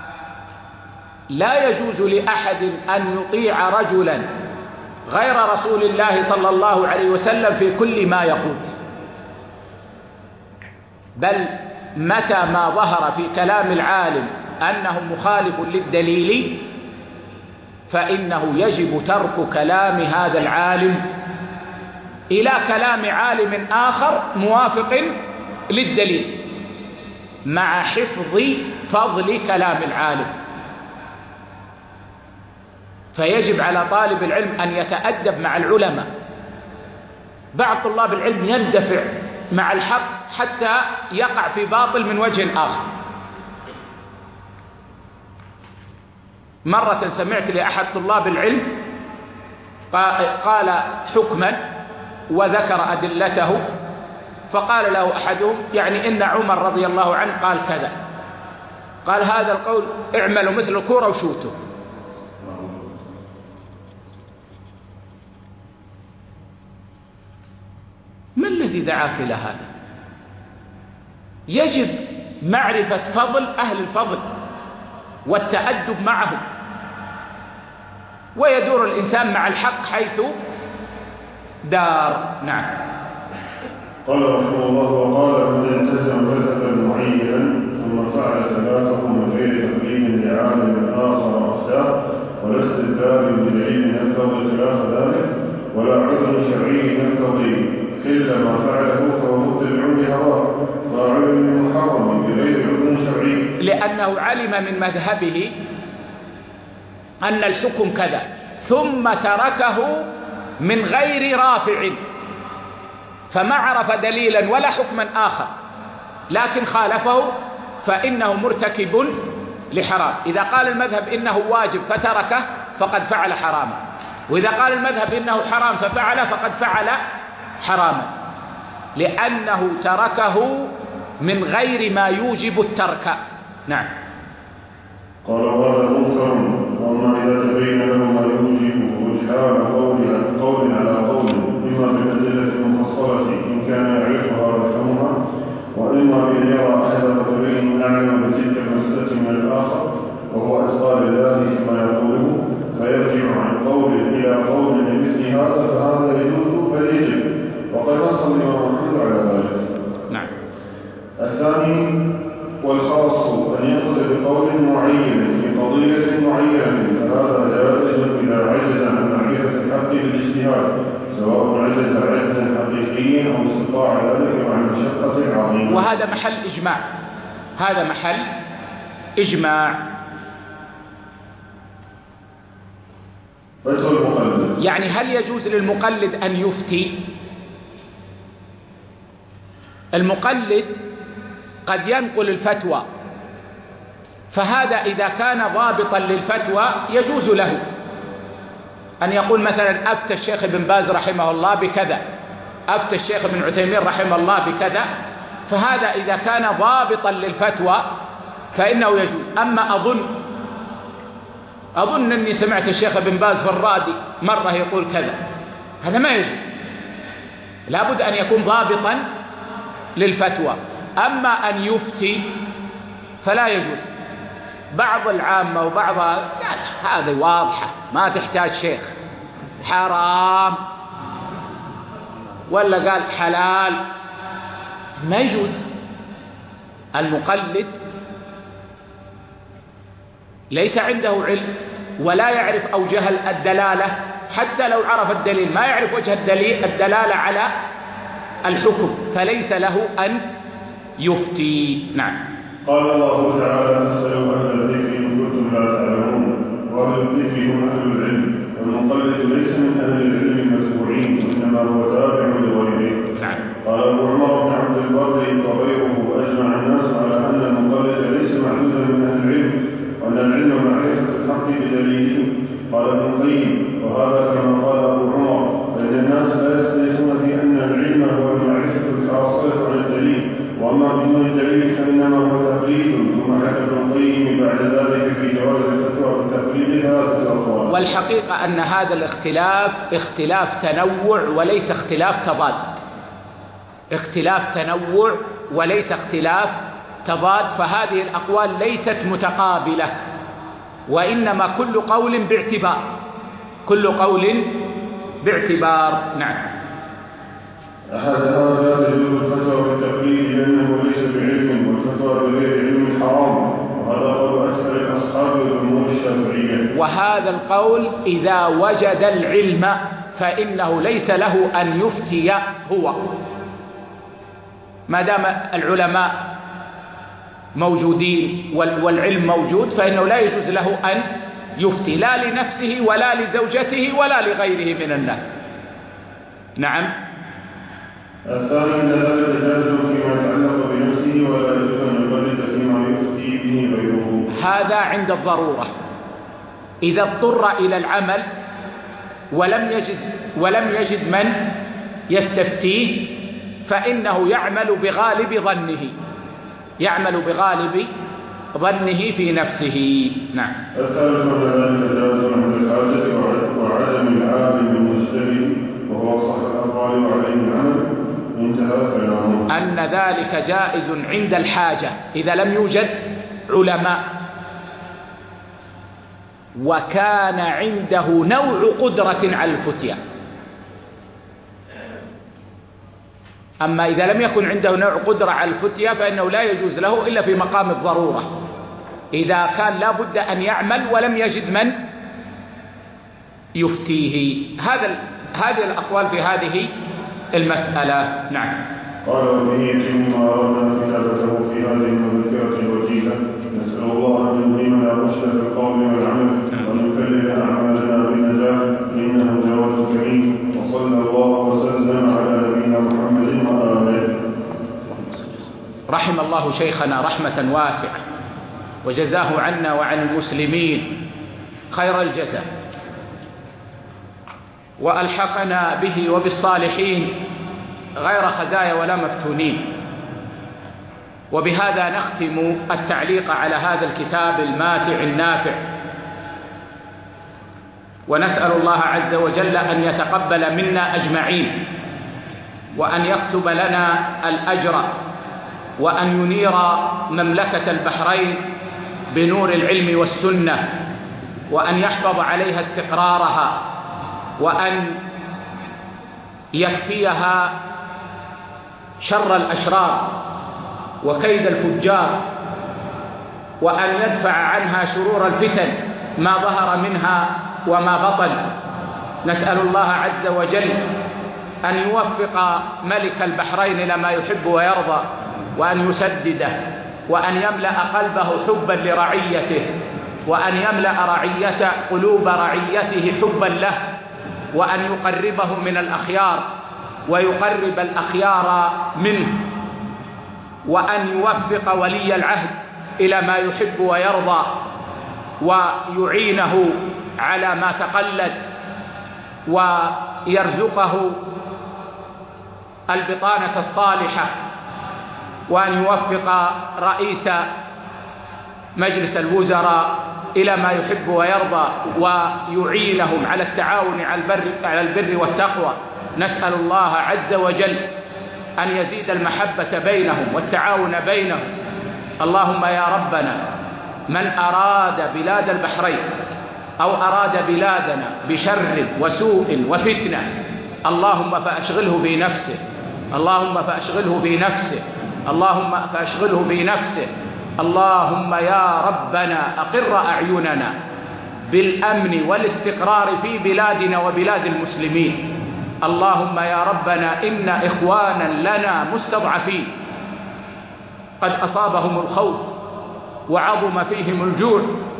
يجوز لأحد أن يطيع رجلا غير رسول الله صلى الله عليه وسلم في كل ما يقول، بل متى ما ظهر في كلام العالم أنه مخالف للدليل فإنه يجب ترك كلام هذا العالم إلى كلام عالم آخر موافق للدليل مع حفظ فضل كلام العالم. فيجب على طالب العلم أن يتأدب مع العلماء. بعض طلاب العلم يندفع مع الحق حتى يقع في باطل من وجه آخر. مرة سمعت لأحد طلاب العلم قال حكما وذكر أدلته، فقال له أحدهم يعني إن عمر رضي الله عنه قال كذا، قال هذا القول اعملوا مثل الكورة وشوتوا. ما الذي دعاك إلى هذا؟ يجب معرفة فضل أهل الفضل والتأدب معهم، ويدور الإنسان مع الحق حيث دار. نعم. قال رحمه الله: وقال من التزم مذهبا معينا ثم فعل خلافه من غير تقليد لعالم آخر أفتاه ولا استدلال بدليل يقتضي خلاف ذلك ولا عذر شرعي يقتضي إلا ما فعله فهو متبع لهواه فاعل للمحرم بغير عذر شرعي، لأنه علم من مذهبه أن الحكم كذا ثم تركه من غير رافع، فما عرف دليلا ولا حكما آخر لكن خالفه فإنه مرتكب لحرام. إذا قال المذهب إنه واجب فتركه فقد فعل حراما، وإذا قال المذهب إنه حرام ففعل فقد فعل حراما، لأنه تركه من غير ما يوجب الترك. نعم. قال وهذا منكر، وما إذا تبين له ما يوجب وجهان قول على قول إما بالأدلة المفصلة إن كان يعرفها ويفهمها، وإما بأن يرى أحد الرجلين أعلم بتلك المسألة من الآخر وهو أتقى لله فيما يقوله فيرجع عن قول إلى قول مثل هذا فهذا يجوز بل يجب، وقد نص الإمام محمد على ذلك. نعم. الثاني والخاص أن يأخذ بقول معين في قضية معينة فهذا جائز إذا عجز عن معرفة الحق بالاجتهاد سواء عجز عجزا حقيقيا أو استطاع ذلك عن مشقة عظيمة. وهذا محل إجماع، هذا محل إجماع. فتوى المقلد، يعني هل يجوز للمقلد أن يفتي؟ المقلد قد ينقل الفتوى، فهذا إذا كان ضابطا للفتوى يجوز له أن يقول مثلا أفتى الشيخ ابن باز رحمه الله بكذا، أفتى الشيخ ابن عثيمين رحمه الله بكذا، فهذا إذا كان ضابطا للفتوى فإنه يجوز. أما أظن أني سمعت الشيخ ابن باز في الرادي مرة يقول كذا، هذا ما يجوز، لابد أن يكون ضابطا للفتوى. أما أن يفتي فلا يجوز. بعض العامة وبعضها هذه واضحة ما تحتاج شيخ، حرام ولا قال حلال، ما يجوز. المقلد ليس عنده علم ولا يعرف أوجه الدلالة، حتى لو عرف الدليل ما يعرف وجه الدلالة على الحكم، فليس له أن يفتي. نعم. قال الله تعالى: فاسألوا أهل الذكر إن كنتم لا تعلمون، وأهل الذكر هم أهل العلم، والمقلد ليس من أهل العلم المتبوعين وإنما هو تابع لغيره. نعم. قال أبو عمر بن عبد البر وغيره أجمع الناس على أن المقلد ليس معدودا من أهل العلم، وأن العلم معرفة الحق بدليله. قال ابن القيم: وهذا كما قال أبو عمر، فإن الناس لا يختلفون في أن العلم هو المعرفة الحاصلة عن الدليل، وأما بدون الدليل فإنما هو تقليد. ثم حكى ابن القيم بعد ذلك في جواز الفتوى بالتقليد ثلاثة أقوال. والحقيقة أن هذا الاختلاف اختلاف تنوع وليس اختلاف تضاد، اختلاف تنوع وليس اختلاف تضاد، فهذه الأقوال ليست متقابلة، وإنما كل قول باعتبار، كل قول باعتبار. نعم. هذا لا تجوز الفتوى بالتقليد لأنه ليس بعلم، والفتوى بغير علم حرام، وهذا قول أكثر الأصحاب والجمهور الشافعية. وهذا القول إذا وجد العلم فإنه ليس له أن يفتي هو، ما دام العلماء موجودين والعلم موجود فإنه لا يجوز له أن يفتي لا لنفسه ولا لزوجته ولا لغيره من الناس. نعم. الثاني أن ذلك جائز فيما يتعلق بنفسه ولا يجوز أن يقلد فيما يفتي به غيره. هذا عند الضرورة، إذا اضطر إلى العمل ولم يجد من يستفتيه فإنه يعمل بغالب ظنه في نفسه. نعم. الثالث أن ذلك جائز عند الحاجة وعدم العالم المجتهد وهو صح الأقوال وعليه العمل. انتهى كلامه. أن ذلك جائز عند الحاجة إذا لم يوجد علماء وكان عنده نوع قدرة على الفتية. أما إذا لم يكن عنده نوع قدرة على الفتية فإنه لا يجوز له إلا في مقام الضرورة، إذا كان لا بد أن يعمل ولم يجد من يفتيه. هذه الأقوال في هذه المسألة. نعم. قال وبه يتم ما أردنا كتابته في هذه المذكرة الوجيزة. نسأل الله أن يلهمنا الرشد في القول والعمل وأن يكلل أعمالنا بالنجاة إنه جواد كريم. وصلى الله وسلم على نبينا محمد وآله. رحم الله شيخنا رحمة واسعة وجزاه عنا وعن المسلمين خير الجزاء، وألحقنا به وبالصالحين غير خزايا ولا مفتونين. وبهذا نختم التعليق على هذا الكتاب الماتع النافع، ونسأل الله عز وجل أن يتقبل منا أجمعين، وأن يكتب لنا الأجر، وأن ينير مملكة البحرين بنور العلم والسنة، وأن يحفظ عليها استقرارها، وأن يكفيها شر الأشرار وكيد الفجار، وأن يدفع عنها شرور الفتن ما ظهر منها وما بطن. نسأل الله عز وجل أن يوفق ملك البحرين لما يحب ويرضى، وأن يسدده، وأن يملأ قلبه حبا لرعيته، وأن يملأ قلوب رعيته حبا له، وأن يقربهم من الأخيار ويقرب الأخيار منه، وأن يوفق ولي العهد إلى ما يحب ويرضى، ويعينه على ما تقلد، ويرزقه البطانة الصالحة، وأن يوفق رئيس مجلس الوزراء إلى ما يحب ويرضى، ويعينهم على التعاون على البر والتقوى. نسأل الله عز وجل أن يزيد المحبة بينهم والتعاون بينهم. اللهم يا ربنا من أراد بلاد البحرين أو أراد بلادنا بشر وسوء وفتنة اللهم فأشغله بنفسه، اللهم فأشغله بنفسه، اللهم فأشغله بنفسه. اللهم يا ربنا أقر أعيننا بالأمن والاستقرار في بلادنا وبلاد المسلمين. اللهم يا ربنا إن إخوانا لنا مستضعفين قد أصابهم الخوف وعظم فيهم الجوع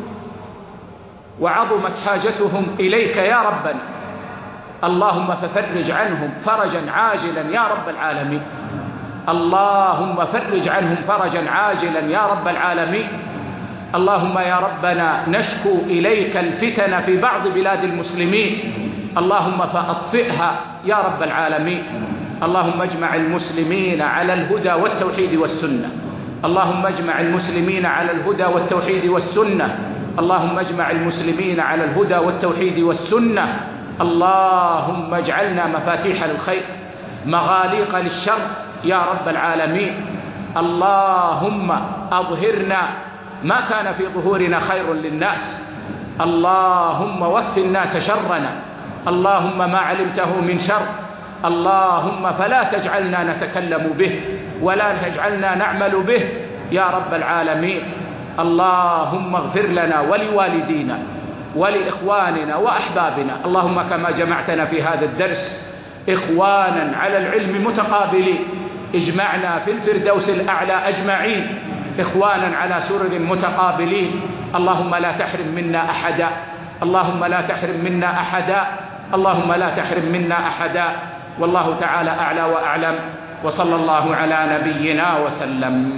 وعظمت حاجتهم إليك يا ربنا. اللهم ففرج عنهم فرجا عاجلا يا رب العالمين. اللهم فرج عنهم فرجا عاجلا يا رب العالمين. اللهم يا ربنا نشكو إليك الفتن في بعض بلاد المسلمين، اللهم فأطفئها يا رب العالمين. اللهم اجمع المسلمين على الهدى والتوحيد والسنة، اللهم اجمع المسلمين على الهدى والتوحيد والسنة، اللهم اجمع المسلمين على الهدى والتوحيد والسنة. اللهم اجعلنا مفاتيح للخير مغاليق للشر يا رب العالمين. اللهم أظهرنا ما كان في ظهورنا خير للناس. اللهم وف الناس شرنا. اللهم ما علمته من شر اللهم فلا تجعلنا نتكلم به ولا تجعلنا نعمل به يا رب العالمين. اللهم اغفر لنا ولوالدينا ولإخواننا وأحبابنا. اللهم كما جمعتنا في هذا الدرس إخوانا على العلم متقابلين اجمعنا في الفردوس الأعلى أجمعين إخوانا على سرر متقابلين. اللهم لا تحرم منا أحدا. اللهم لا تحرم منا أحدا. اللهم لا تحرم منا أحدا. والله تعالى أعلى وأعلم، وصلى الله على نبينا وسلم.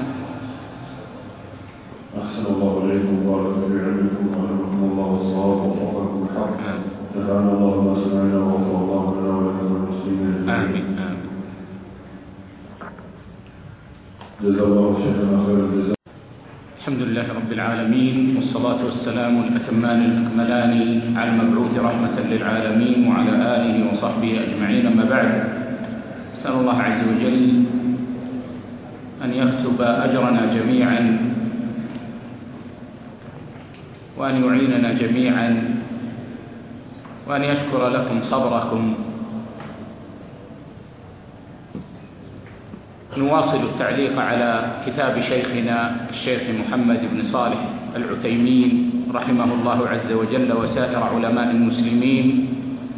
أحسن الله إليكم وبارك في علمكم وألهمكم الله الصواب ووفقكم الحق. نفعنا الله ما سمعنا وغفر الله لنا ولكم المسلمين. آمين. جزا الله شيخنا خير الجزاء. الحمد لله رب العالمين، والصلاة والسلام الأتمان الأكملان على المبعوث رحمة للعالمين وعلى آله وصحبه أجمعين. أما بعد، أسأل الله عز وجل أن يكتب أجرنا جميعا وأن يعيننا جميعا وأن يشكر لكم صبركم. نواصل التعليق على كتاب شيخنا الشيخ محمد بن صالح العثيمين رحمه الله عز وجل وسائر علماء المسلمين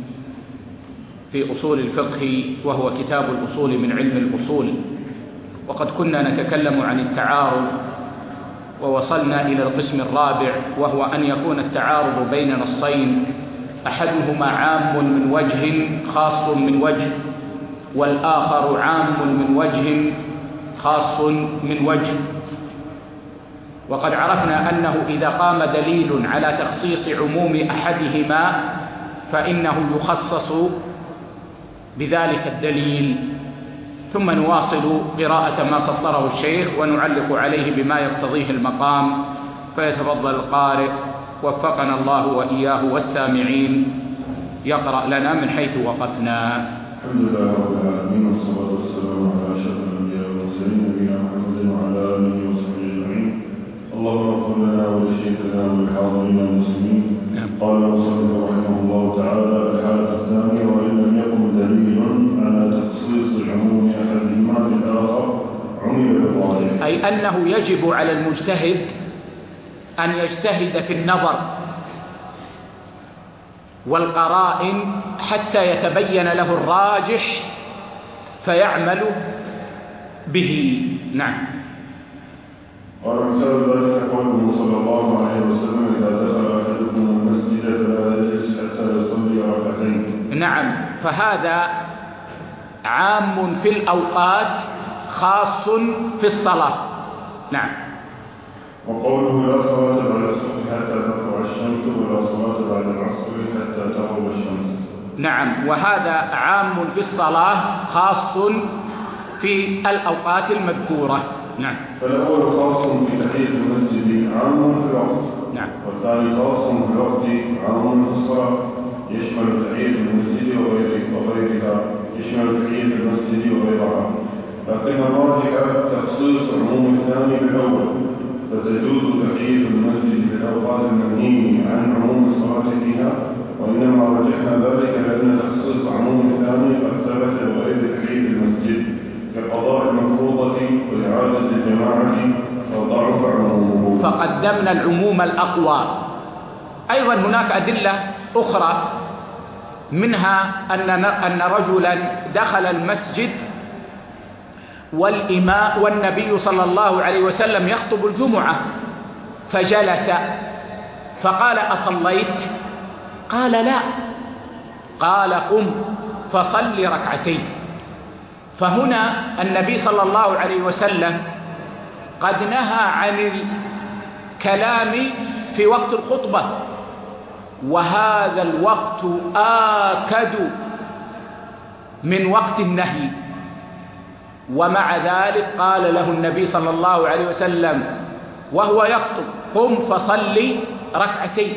في أصول الفقه، وهو كتاب الأصول من علم الأصول. وقد كنا نتكلم عن التعارض ووصلنا إلى القسم الرابع، وهو أن يكون التعارض بين نصين أحدهما عام من وجه خاص من وجه، والآخر عام من وجه خاص من وجه. وقد عرفنا أنه إذا قام دليل على تخصيص عموم أحدهما فإنه يخصص بذلك الدليل. ثم نواصل قراءة ما سطره الشيخ ونعلق عليه بما يقتضيه المقام، فيتفضل القارئ وفقنا الله وإياه والسامعين يقرأ لنا من حيث وقفنا. الحمد لله رب العالمين، والصلاة والسلام على أشرف الأنبياء والمرسلين نبينا محمد وعلى آله وصحبه أجمعين. اللهم اغفر لنا ولشيخنا وللحاضرين المسلمين. قال المصنف رحمه الله تعالى: الحالة الثانية: وإن لم يكن دليل على تخصيص عموم أحدهما بالآخر عمل بالراجح. أي أنه يجب على المجتهد أن يجتهد في النظر والقرائن حتى يتبين له الراجح فيعمل به. نعم. قال مثال ذلك قوله صلى الله عليه وسلم: إذا دخل أحدكم المسجد فلا يجلس حتى يصلي ركعتين. نعم، فهذا عام في الأوقات خاص في الصلاة. نعم. وقوله: لا صلاة بعد الصبح حتى تطلع الشمس ولا صلاة بعد العصر حتى تغرب الشمس. نعم، وهذا عام في الصلاة خاص في الأوقات المذكورة. نعم. فالأول خاص في تحية المسجد عام في الوقت. نعم. والثاني خاص في الوقت عام في الصلاة، يشمل تحية المسجد وغيرها، يشمل تحية المسجد وغيرها. لكن الراجح تخصيص عموم الثاني بالأول، فتجوز تحية المسجد في الأوقات المنهي عن عموم الصلاة فيها، وإنما رجحنا ذلك لأن تخصيص عموم الثاني قد ثبت بغير تحية المسجد كقضاء المفروضة وإعادة الجماعة، فضعف عمومه. فقدمنا العموم الأقوى. أيضا هناك أدلة أخرى، منها أن رجلا دخل المسجد والنبي صلى الله عليه وسلم يخطب الجمعة فجلس فقال: أصليت؟ قال: لا. قال: قم فصل ركعتين. فهنا النبي صلى الله عليه وسلم قد نهى عن الكلام في وقت الخطبة، وهذا الوقت آكد من وقت النهي، ومع ذلك قال له النبي صلى الله عليه وسلم وهو يخطب: قم فصل ركعتين،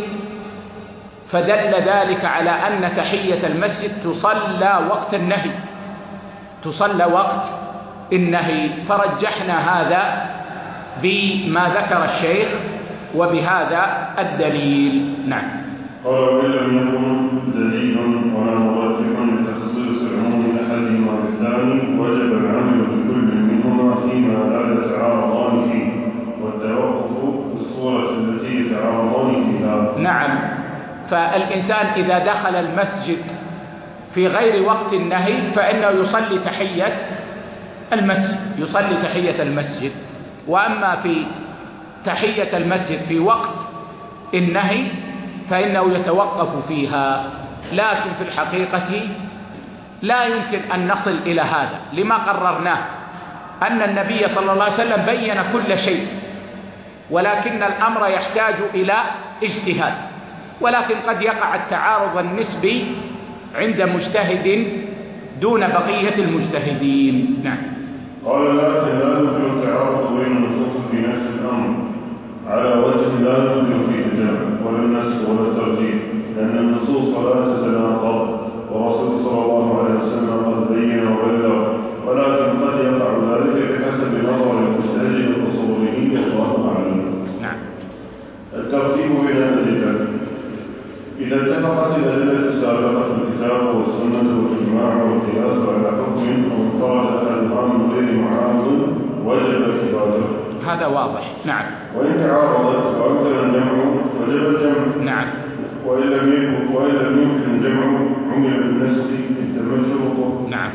فدل ذلك على أن تحية المسجد تصلى وقت النهي، تصلى وقت النهي. فرجحنا هذا بما ذكر الشيخ وبهذا الدليل. نعم. قال وإن لم يكن دليل ولا مرجح لتخصيص العموم أحدهما بالثاني وجب العمل بكل منهما فيما لا يتعارضان فيه والتوقف في الصورة التي يتعارضان فيها. نعم. فالإنسان إذا دخل المسجد في غير وقت النهي فإنه يصلي تحية المسجد، يصلي تحية المسجد. وأما في تحية المسجد في وقت النهي فإنه يتوقف فيها. لكن في الحقيقة لا يمكن أن نصل إلى هذا لما قررناه أن النبي صلى الله عليه وسلم بين كل شيء، ولكن الأمر يحتاج إلى اجتهاد، ولكن قد يقع التعارض النسبي عند مجتهد دون بقية المجتهدين. نعم. قال لكن لا يمكن التعارض بين النصوص في نفس الأمر على وجه لا يمكن فيه الجمع ولا النسخ ولا الترجيح، لأن النصوص لا تتناقض، والرسول صلى الله عليه وسلم قد بين وبلغ، ولكن قد يقع ذلك بحسب نظر المجتهد وتصوره والله أعلم. نعم. الترتيب بين الأدلة. إذا اتفقت الأدلة السابقة في الكتاب والسنة والإجماع والقياس على حكم أو انفرد أحدها من غير معارض وجب اتباعه، هذا واضح. نعم. وإن تعارضت وأمكن الجمع وجب الجمع. نعم. وإن لم يمكن الجمع عمل بالنسخ إن تمت شروطه. نعم.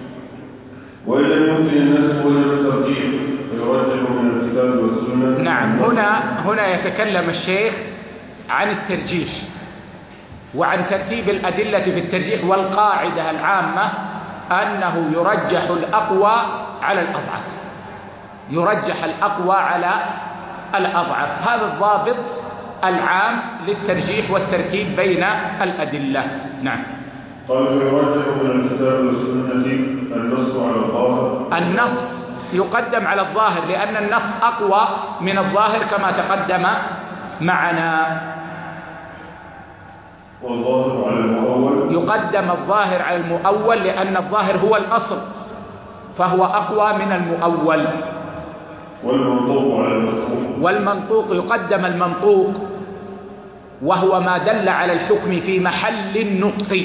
وإن لم يمكن النسخ وجب الترجيح فيرجح من الكتاب والسنة. نعم. هنا يتكلم الشيخ عن الترجيح وعن ترتيب الأدلة في الترجيح، والقاعدة العامة أنه يرجح الأقوى على الأضعف، يرجح الأقوى على الأضعف. هذا الضابط العام للترجيح والترتيب بين الأدلة. نعم. قال فيرجح من الكتاب والسنة النص على الظاهر. النص يقدم على الظاهر لأن النص أقوى من الظاهر كما تقدم معنا. والظاهر على المؤول. يقدم الظاهر على المؤول لأن الظاهر هو الأصل فهو أقوى من المؤول. والمنطوق على المفهوم. والمنطوق يقدم المنطوق وهو ما دل على الحكم في محل النطق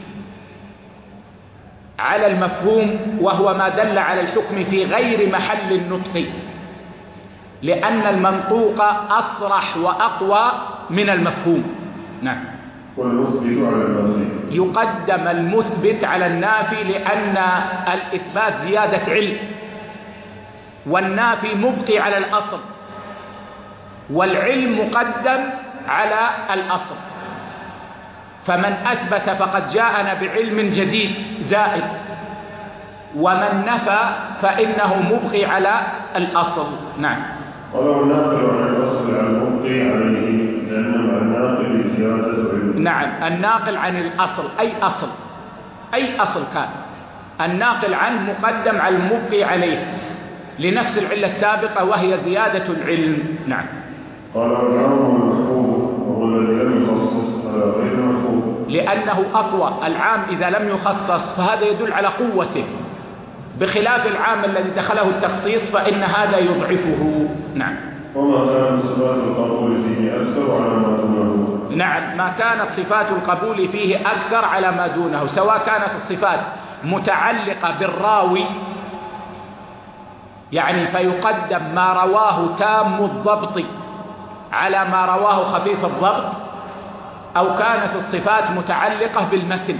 على المفهوم وهو ما دل على الحكم في غير محل النطق، لأن المنطوق أصرح وأقوى من المفهوم. نعم. والمثبت على النافي. يقدم المثبت على النافي لأن الإثبات زيادة علم، والنافي مبقي على الأصل، والعلم مقدم على الأصل. فمن أثبت فقد جاءنا بعلم جديد زائد، ومن نفى فإنه مبقي على الأصل. نعم. ولو الناقل عن الأصل عن المبقي عليه لأن مع الناقل زيادة علم. نعم. الناقل عن الأصل أي أصل كان الناقل عنه مقدم على المبقي عليه لنفس العلة السابقة وهي زيادة العلم. نعم. قال والعام المحفوظ وهو الذي لم يخصص على غير محفوظ لأنه أقوى. العام إذا لم يخصص فهذا يدل على قوته، بخلاف العام الذي دخله التخصيص فإن هذا يضعفه. نعم. وما كانت صفات القبول فيه أكثر على ما دونه. نعم. ما كانت صفات القبول فيه أكثر على ما دونه، سواء كانت الصفات متعلقة بالراوي يعني فيقدم ما رواه تام الضبط على ما رواه خفيف الضبط، أو كانت الصفات متعلقة بالمتن،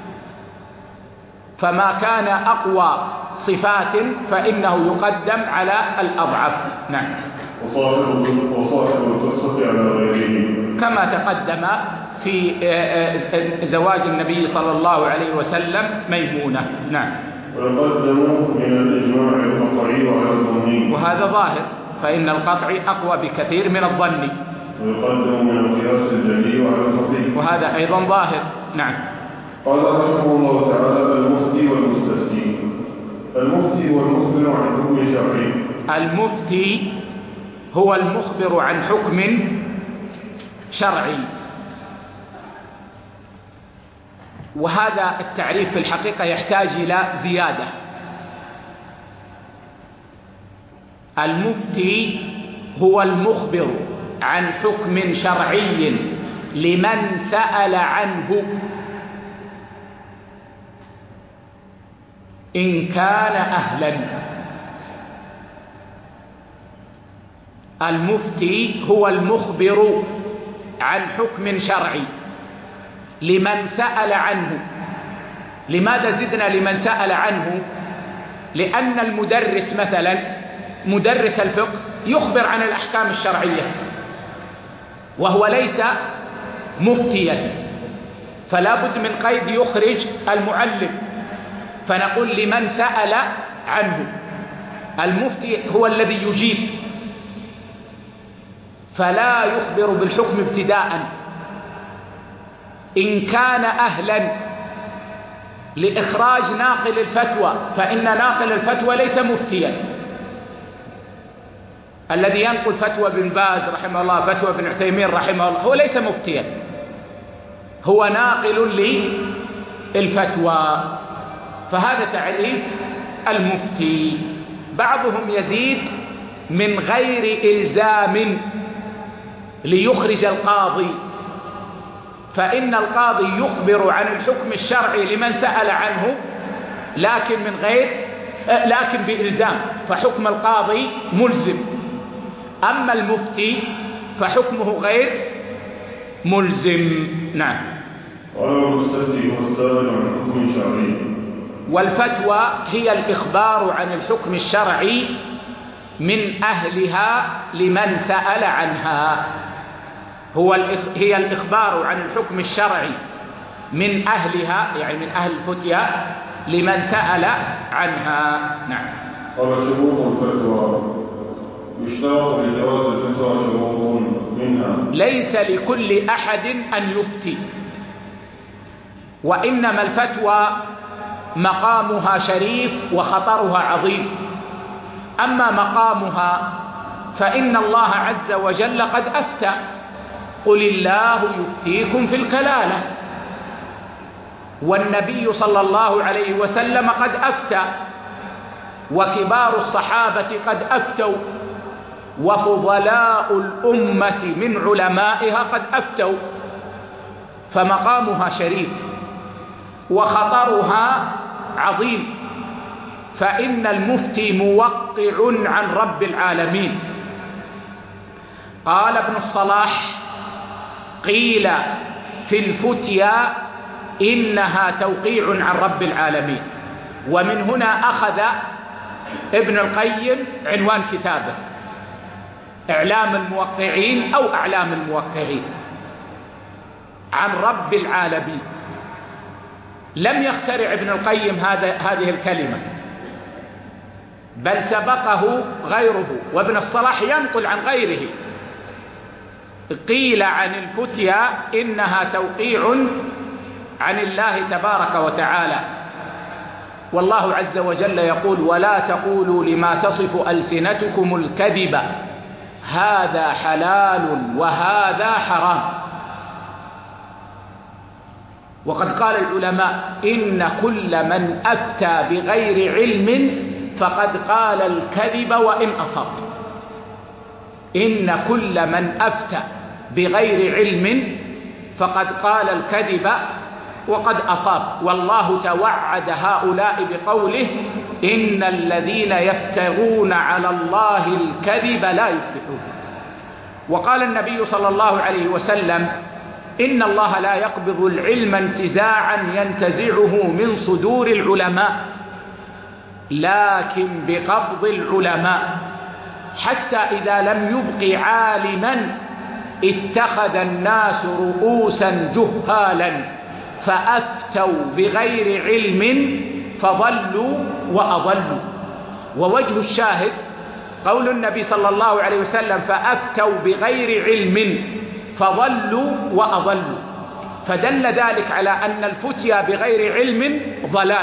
فما كان أقوى صفات فإنه يقدم على الأضعف. نعم. وصاحب القصة على غيره كما تقدم في زواج النبي صلى الله عليه وسلم ميمونة. نعم. ويقدم من الإجماع القطعي وعلى الظني، وهذا ظاهر، فإن القطعي أقوى بكثير من الظني. ويقدم من القياس الجلي وعلى الخفي، وهذا أيضا ظاهر. نعم. قال رحمه الله تعالى المفتي والمستفتي. المفتي هو المخبر عن حكم شرعي. المفتي هو المخبر عن حكم شرعي. وهذا التعريف في الحقيقة يحتاج إلى زيادة. المفتي هو المخبر عن حكم شرعي لمن سأل عنه إن كان أهلا. المفتي هو المخبر عن حكم شرعي لمن سأل عنه. لماذا زدنا لمن سأل عنه؟ لأن المدرس مثلا مدرس الفقه يخبر عن الأحكام الشرعية وهو ليس مفتيا، فلا بد من قيد يخرج المعلم، فنقول لمن سأل عنه. المفتي هو الذي يجيب، فلا يخبر بالحكم ابتداء. إن كان أهلا لإخراج ناقل الفتوى، فإن ناقل الفتوى ليس مفتيا. الذي ينقل فتوى بن باز رحمه الله، فتوى بن عثيمين رحمه الله، هو ليس مفتيا، هو ناقل للفتوى. فهذا تعريف المفتي. بعضهم يزيد من غير إلزام ليخرج القاضي، فإن القاضي يخبر عن الحكم الشرعي لمن سأل عنه لكن بإلزام، فحكم القاضي ملزم. أما المفتي فحكمه غير ملزم. نعم. والمستفتي هو السائل عن حكم شرعي. والفتوى هي الإخبار عن الحكم الشرعي من أهلها لمن سأل عنها. هي الإخبار عن الحكم الشرعي من أهلها، يعني من أهل الفتيا، لمن سأل عنها. نعم. قال شروط الفتوى. يشترط لجواز الفتوى شروط منها. ليس لكل أحد أن يفتي، وإنما الفتوى مقامها شريف وخطرها عظيم. أما مقامها فإن الله عز وجل قد أفتى: قل الله يفتيكم في الكلالة. والنبي صلى الله عليه وسلم قد أفتى، وكبار الصحابة قد أفتوا، وفضلاء الأمة من علمائها قد أفتوا. فمقامها شريف وخطرها عظيم، فإن المفتي موقع عن رب العالمين. قال ابن الصلاح: قيل في الفتيا إنها توقيع عن رب العالمين. ومن هنا أخذ ابن القيم عنوان كتابه إعلام الموقعين أو أعلام الموقعين عن رب العالمين. لم يخترع ابن القيم هذه الكلمة، بل سبقه غيره، وابن الصلاح ينقل عن غيره: قيل عن الفتيا إنها توقيع عن الله تبارك وتعالى. والله عز وجل يقول: ولا تقولوا لما تصف ألسنتكم الكذب هذا حلال وهذا حرام. وقد قال العلماء: إن كل من أفتى بغير علم فقد قال الكذب وإن أصاب. إن كل من أفتى بغير علم فقد قال الكذب وقد أصاب. والله توعد هؤلاء بقوله: إن الذين يفترون على الله الكذب لا يفلحون. وقال النبي صلى الله عليه وسلم: إن الله لا يقبض العلم انتزاعا ينتزعه من صدور العلماء، لكن بقبض العلماء، حتى إذا لم يبق عالما اتخذ الناس رؤوسا جهالا فأفتوا بغير علم فضلوا وأضلوا. ووجه الشاهد قول النبي صلى الله عليه وسلم: فأفتوا بغير علم فضلوا وأضلوا، فدل ذلك على أن الفتيا بغير علم ضلال.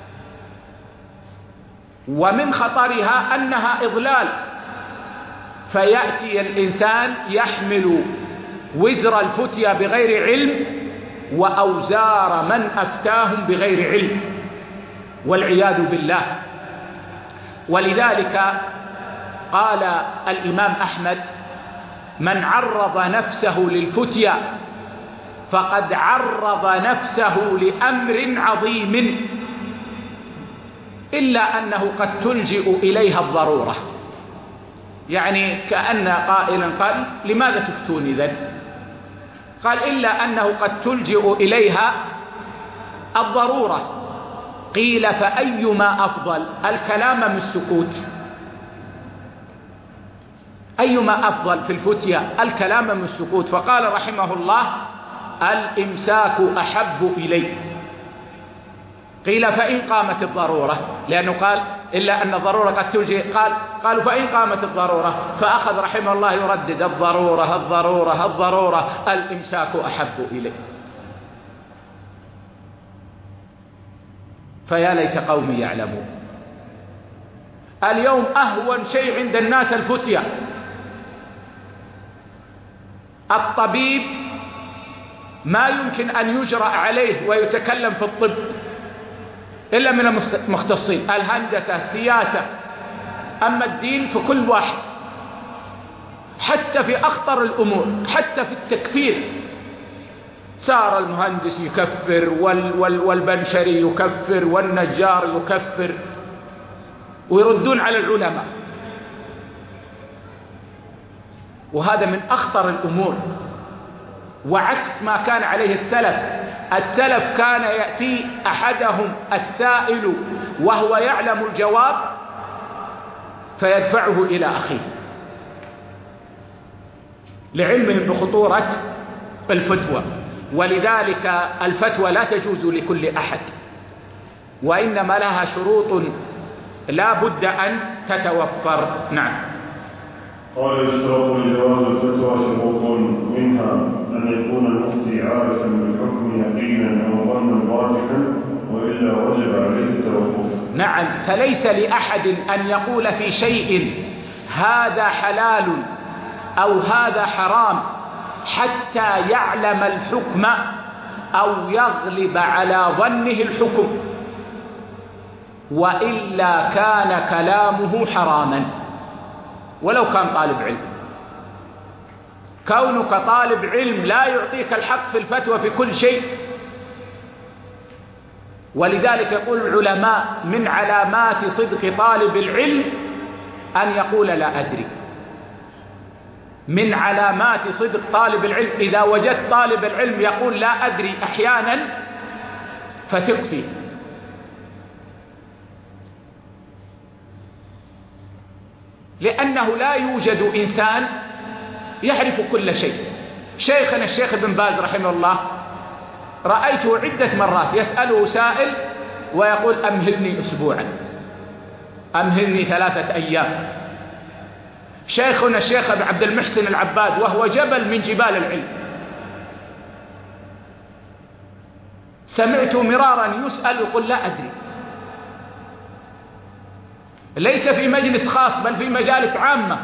ومن خطرها أنها إضلال، فيأتي الإنسان يحمل وزر الفتيا بغير علم وأوزار من أفتاهم بغير علم، والعياذ بالله. ولذلك قال الإمام أحمد: من عرض نفسه للفتيا فقد عرض نفسه لأمر عظيم، إلا أنه قد تلجئ إليها الضرورة. يعني كأن قائلا قال: لماذا تفتون إذن؟ قال: إلا أنه قد تلجئ إليها الضرورة. قيل: فأيما أفضل، الكلام أم السكوت؟ أيما أفضل في الفتيا، الكلام أم السكوت؟ فقال رحمه الله: الإمساك أحب إلي. قيل: فإن قامت الضرورة، لأنه قال إلا أن الضرورة قد تلجئ. قالوا: فإن قامت الضرورة، فأخذ رحمه الله يردد: الضرورة الضرورة الضرورة، الإمساك أحب إلي. فيا ليت قومي يعلمون. اليوم أهون شيء عند الناس الفتيا. الطبيب ما يمكن أن يجرأ عليه ويتكلم في الطب إلا من المختصين، الهندسة، السياسة. أما الدين فكل واحد، حتى في أخطر الأمور، حتى في التكفير صار المهندس يكفر والبنشري يكفر والنجار يكفر، ويردون على العلماء. وهذا من أخطر الأمور، وعكس ما كان عليه السلف. السلف كان يأتي أحدهم السائل وهو يعلم الجواب فيدفعه إلى أخيه لعلمهم بخطورة الفتوى. ولذلك الفتوى لا تجوز لكل أحد، وإنما لها شروط لا بد أن تتوفر. نعم. قال: يشترط لجواز الفتوى شروط، منها أن يكون المفتي عارفا بالحكم يقينا أو ظنا راجحا، وإلا وجب عليه التوقف. نعم. فليس لأحد أن يقول في شيء هذا حلال أو هذا حرام حتى يعلم الحكم أو يغلب على ظنه الحكم، وإلا كان كلامه حراما ولو كان طالب علم. كونك طالب علم لا يعطيك الحق في الفتوى في كل شيء. ولذلك يقول العلماء: من علامات صدق طالب العلم أن يقول لا أدري. من علامات صدق طالب العلم إذا وجدت طالب العلم يقول لا أدري أحيانا فثق فيه. لأنه لا يوجد إنسان يعرف كل شيء. شيخنا الشيخ ابن باز رحمه الله رأيته عدة مرات يسأله سائل ويقول: أمهلني أسبوعا، أمهلني 3 أيام. شيخنا الشيخ ابن عبد المحسن العباد وهو جبل من جبال العلم، سمعت مرارا يسأل يقول لا أدري، ليس في مجلس خاص بل في مجالس عامة.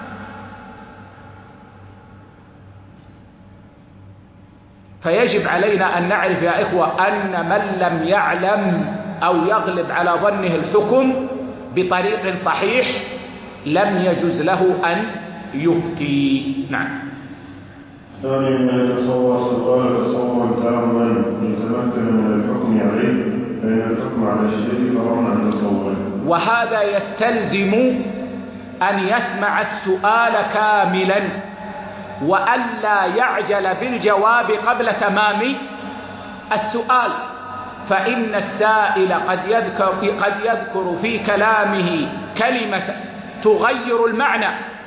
فيجب علينا أن نعرف يا إخوة أن من لم يعلم أو يغلب على ظنه الحكم بطريق صحيح لم يجوز له أن يفتي. نعم. ثانيا من يتصور سؤال تصورا تاما يتمكن من الحكم عليه، فإن الحكم على الشيء فرع عن تصوره. وهذا يستلزم أن يسمع السؤال كاملا وألا يعجل بالجواب قبل تمام السؤال، فإن السائل قد يذكر في كلامه كلمة تغير المعنى،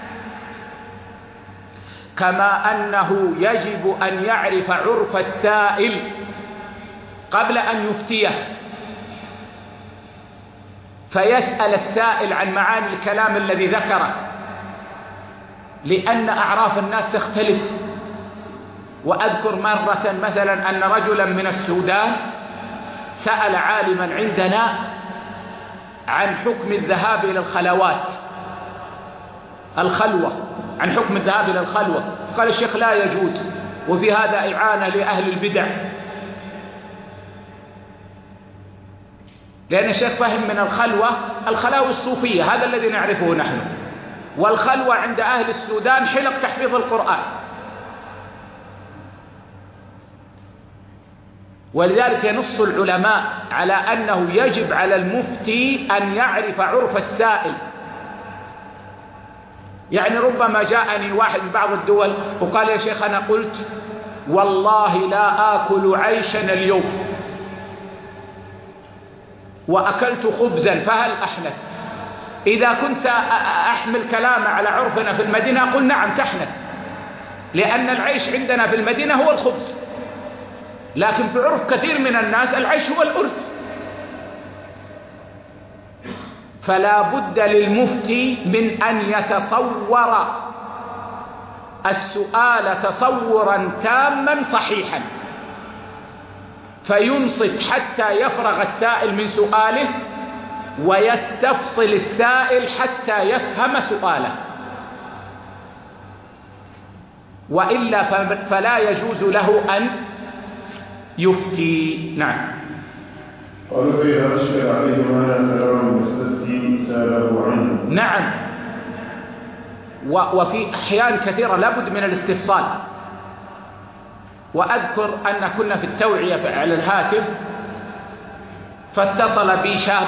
كما أنه يجب أن يعرف عرف السائل قبل أن يفتيه، فيسأل السائل عن معاني الكلام الذي ذكره، لأن أعراف الناس تختلف. وأذكر مرة مثلا أن رجلا من السودان سأل عالما عندنا عن حكم الذهاب إلى الخلوات، الخلوة، عن حكم الذهاب إلى الخلوة، قال الشيخ لا يجوز، وفي هذا إعانة لأهل البدع، لأن الشيخ فهم من الخلوة الخلاوة الصوفية، هذا الذي نعرفه نحن، والخلوة عند أهل السودان حلق تحفيظ القرآن. ولذلك ينص العلماء على أنه يجب على المفتي أن يعرف عرف السائل. يعني ربما جاءني واحد من بعض الدول وقال يا شيخ أنا قلت والله لا آكل عيشا اليوم وأكلت خبزا، فهل أحنث؟ إذا كنت أحمل كلام على عرفنا في المدينة أقول نعم تحنث، لأن العيش عندنا في المدينة هو الخبز، لكن في عرف كثير من الناس العيش هو الأرز. فلا بد للمفتي من أن يتصور السؤال تصورا تاما صحيحا، فينصت حتى يفرغ السائل من سؤاله، ويستفصل السائل حتى يفهم سؤاله، وإلا فلا يجوز له أن يفتي. نعم. قال فإذا أشكل عليه ما لا كلام المستفتي سأله عنه. نعم. وفي أحيان كثيرة لابد من الاستفصال. وأذكر أن كنا في التوعية على الهاتف، فاتصل بي شاب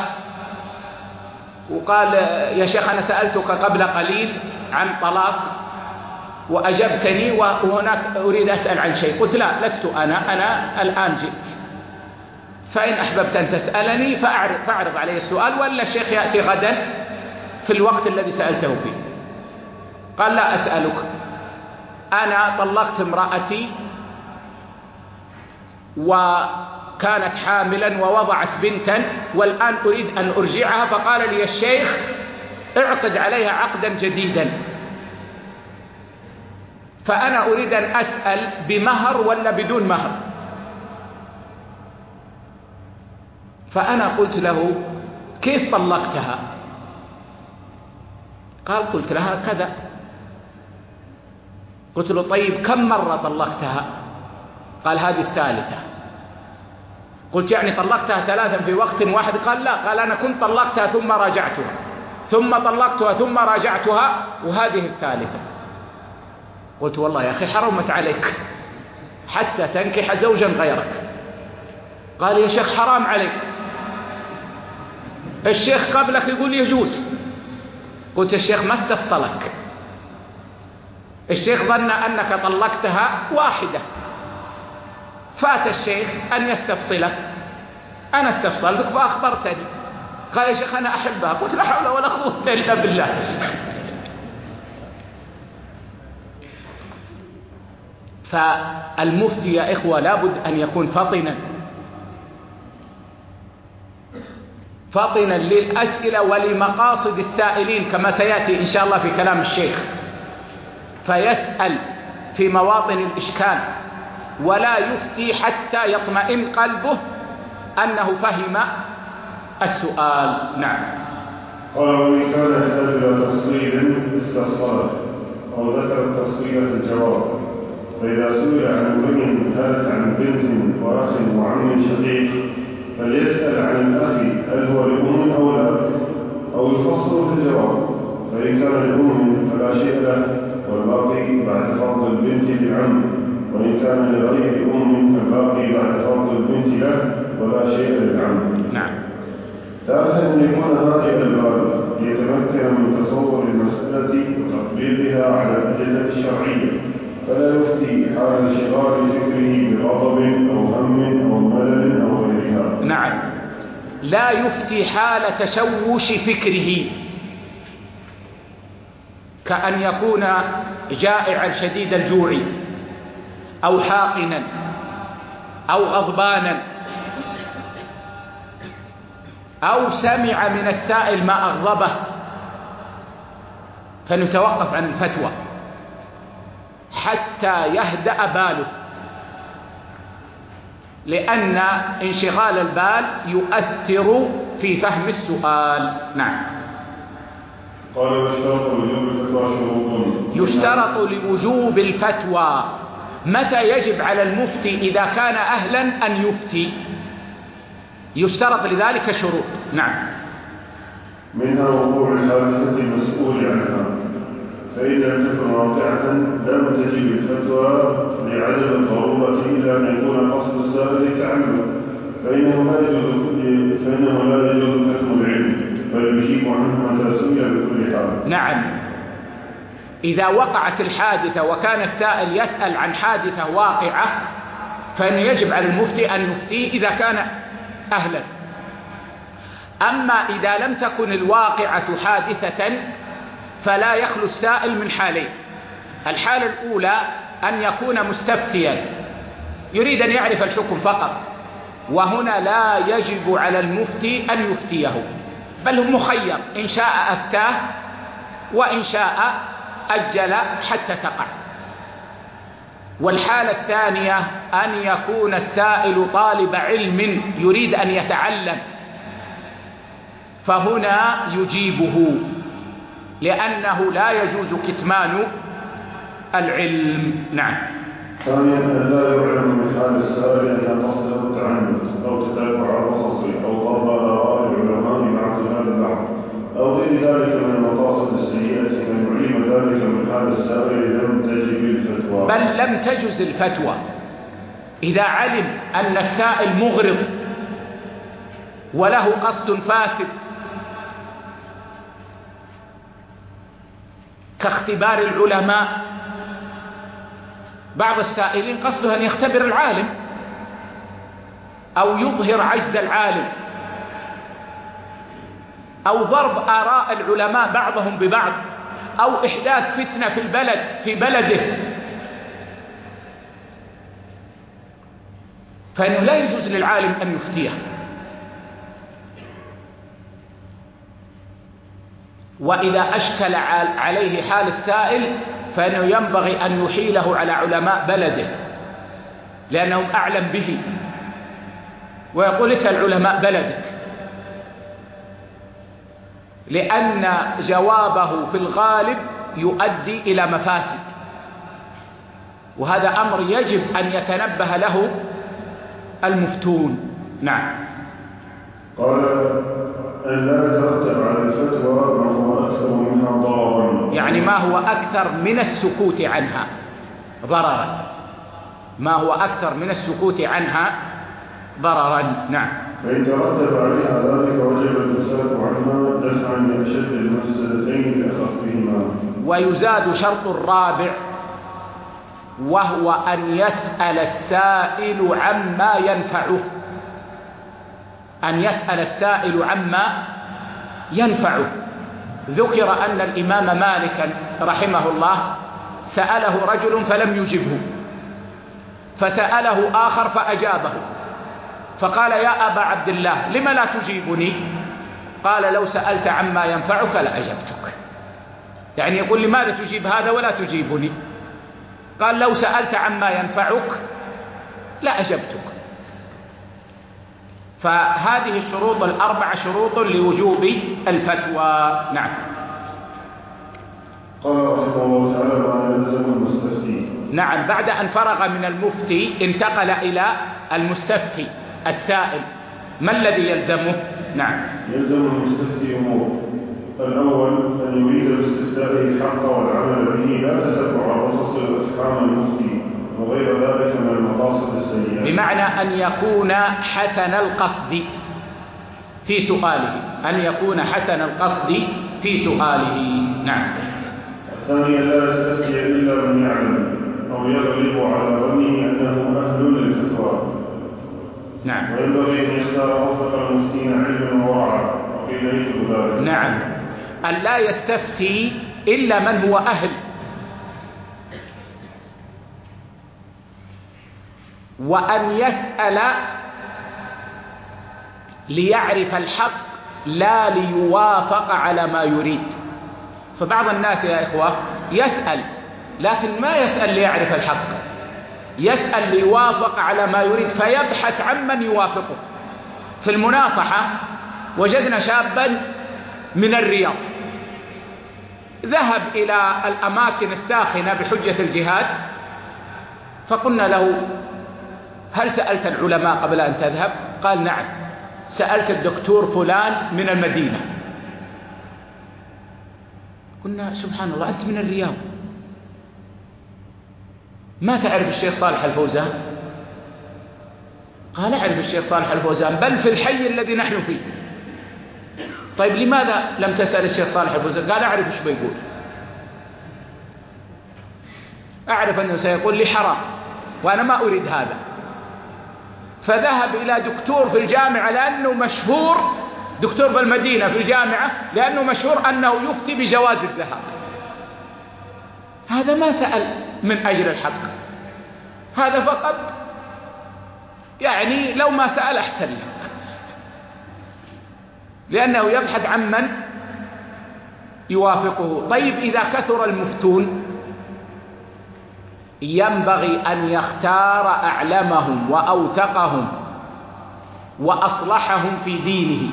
وقال يا شيخ أنا سألتك قبل قليل عن طلاق وأجبتني، وهناك أريد أسأل عن شيء. قلت لا، لست أنا الآن جئت، فإن أحببت أن تسألني فأعرض علي السؤال، ولا الشيخ يأتي غدا في الوقت الذي سألته فيه. قال لا أسألك، أنا طلقت امرأتي وكانت حاملا ووضعت بنتا، والآن أريد أن أرجعها، فقال لي الشيخ اعقد عليها عقدا جديدا، فأنا أريد أن أسأل بمهر ولا بدون مهر. فأنا قلت له كيف طلقتها؟ قال قلت لها كذا. قلت له طيب كم مرة طلقتها؟ قال هذه الثالثة. قلت يعني طلقتها ثلاثا في وقت واحد؟ قال لا، قال أنا كنت طلقتها ثم راجعتها، ثم طلقتها ثم راجعتها، وهذه الثالثة. قلت والله يا أخي حرمت عليك حتى تنكح زوجا غيرك. قال يا شيخ حرام عليك، الشيخ قبلك يقول يجوز. قلت الشيخ ما استفصلك، الشيخ ظن أنك طلقتها واحدة، فات الشيخ أن يستفصلك، أنا استفصلتك فأخبرتني. قال يا شيخ أنا أحبها. قلت لا حول ولا قوة إلا بالله. فالمفتي يا إخوة لابد أن يكون فاطنا للأسئلة ولمقاصد السائلين، كما سيأتي إن شاء الله في كلام الشيخ، فيسأل في مواطن الإشكال، ولا يفتي حتى يطمئن قلبه أنه فهم السؤال. نعم. قال وإن كان يحتاج إلى تفصيل استفصله أو ذكر التفصيل في الجواب. فإذا سئل عن امرئ هلك عن بنت وأخ وعم شقيق فليسأل عن الأخ هل هو لأم أو لا، أو يفصل في الجواب. فإن كان لأم فلا شيء له والباقي بعد فرض البنت للعم، وإن كان لغير أم فالباقي بعد فرض البنت له ولا شيء للعم. نعم. ثالثا أن يكون هادئ البال ليتمكن من تصور المسألة وتطبيقها على الأدلة الشرعية، فلا يفتي حال انشغال فكره بغضب أو هم أو ملل أو غيرها. نعم. لا يفتي حال تشوش فكره، كأن يكون جائعا شديد الجوع أو حاقنا أو غضبانا أو سمع من السائل ما أغضبه، فنتوقف عن الفتوى حتى يهدأ باله، لأن انشغال البال يؤثر في فهم السؤال. نعم. قال واشترط لوجوب الفتوى شروط. يشترط لوجوب الفتوى متى يجب على المفتي إذا كان أهلا أن يفتي، يشترط لذلك شروط. نعم. منها وقوع الحادثة المسؤول عنها، فإذا لم تكن واقعة لم تجب الفتوى لعدم الضرورة إلا أن يكون قصد السائل التعلم، فإنه لا يجوز كتم العلم بل يجيب عنه متى سئل بكل حال. نعم. إذا وقعت الحادثة وكان السائل يسأل عن حادثة واقعة فإنه يجب على المفتي أن يفتيه إذا كان أهلا. أما إذا لم تكن الواقعة حادثة فلا يخلو السائل من حالين. الحالة الأولى أن يكون مستفتيا يريد أن يعرف الحكم فقط، وهنا لا يجب على المفتي أن يفتيه، بل هو مخير، إن شاء أفتاه وإن شاء أجل حتى تقع. والحالة الثانية أن يكون السائل طالب علم يريد أن يتعلم، فهنا يجيبه لأنه لا يجوز كتمان العلم. نعم. ثانيا أن لا يعلم من حال السائل أن قصده التعنت أو تتابع الرخص أو ضرب آراء العلماء بعضها البعض أو غير ذلك من المقاصد السيئة، فإن علم ذلك من حال السائل لم تجب الفتوى، بل لم تجز الفتوى. إذا علم أن السائل مغرض وله قصد فاسد كاختبار العلماء، بعض السائلين قصده أن يختبر العالم أو يظهر عجز العالم أو ضرب آراء العلماء بعضهم ببعض أو إحداث فتنة في بلده، فإنه لا يجوز للعالم أن يفتيه. وإذا أشكل عليه حال السائل فإنه ينبغي أن يحيله على علماء بلده لأنهم أعلم به، ويقول اسأل علماء بلدك، لأن جوابه في الغالب يؤدي إلى مفاسد، وهذا أمر يجب أن يتنبه له المفتون. نعم. قال أن لا يترتب على الفتوى ما هو أكثر منها ضررا، يعني ما هو أكثر من السكوت عنها ضررا، ما هو أكثر من السكوت عنها ضررا. نعم. فإن ترتب عليها ذلك وجب الإمساك عنها دفعا لأشد المفسدتين لأخفهما. ويزاد شرط الرابع وهو أن يسأل السائل عما ينفعه، أن يسأل السائل عما ينفعه. ذكر أن الإمام مالكا رحمه الله سأله رجل فلم يجبه، فسأله آخر فأجابه، فقال يا أبا عبد الله لم لا تجيبني؟ قال لو سألت عما ينفعك لأجبتك. يعني يقول لماذا تجيب هذا ولا تجيبني؟ قال لو سألت عما ينفعك لأجبتك. فهذه الشروط الأربع شروط لوجوب الفتوى. نعم. قال رحمه الله تعالى ما يلزم المستفتي. نعم. بعد أن فرغ من المفتي انتقل إلى المستفتي السائل، ما الذي يلزمه؟ نعم. يلزم المستفتي أمور. الأول أن يريد باستفتائه الحق والعمل به، لا تتبع الرخص وإفحام المفتي وغير ذلك من المقاصد السيئة، بمعنى أن يكون حسن القصد في سؤاله، أن يكون حسن القصد في سؤاله. نعم. الثاني لا يستفتي إلا من يعلم أو يغلب على ظنه أنه أهل للفتوى. نعم. وينبغي أن يختار أوفق المفتين علما وورعا، وقيل يجب ذلك. نعم. أن لا يستفتي إلا من هو أهل، وأن يسأل ليعرف الحق لا ليوافق على ما يريد. فبعض الناس يا إخوة يسأل لكن ما يسأل ليعرف الحق، يسأل ليوافق على ما يريد، فيبحث عمن يوافقه. في المناصحة وجدنا شابا من الرياض ذهب إلى الأماكن الساخنة بحجة الجهاد، فقلنا له: هل سألت العلماء قبل أن تذهب؟ قال: نعم، سألت الدكتور فلان من المدينة. قلنا: سبحان الله، أنت من الرياض، ما تعرف الشيخ صالح الفوزان؟ قال: أعرف الشيخ صالح الفوزان، بل في الحي الذي نحن فيه. طيب لماذا لم تسأل الشيخ صالح الفوزان؟ قال: أعرف ايش بيقول، أعرف أنه سيقول لي حرام وأنا ما أريد هذا. فذهب إلى دكتور في الجامعة لأنه مشهور، دكتور بالمدينة في الجامعة لأنه مشهور أنه يفتي بجواز الذهاب. هذا ما سأل من أجل الحق، هذا فقط يعني لو ما سأل أحسن له، لأنه يبحث عن من يوافقه. طيب إذا كثر المفتون ينبغي أن يختار أعلمهم وأوثقهم وأصلحهم في دينه.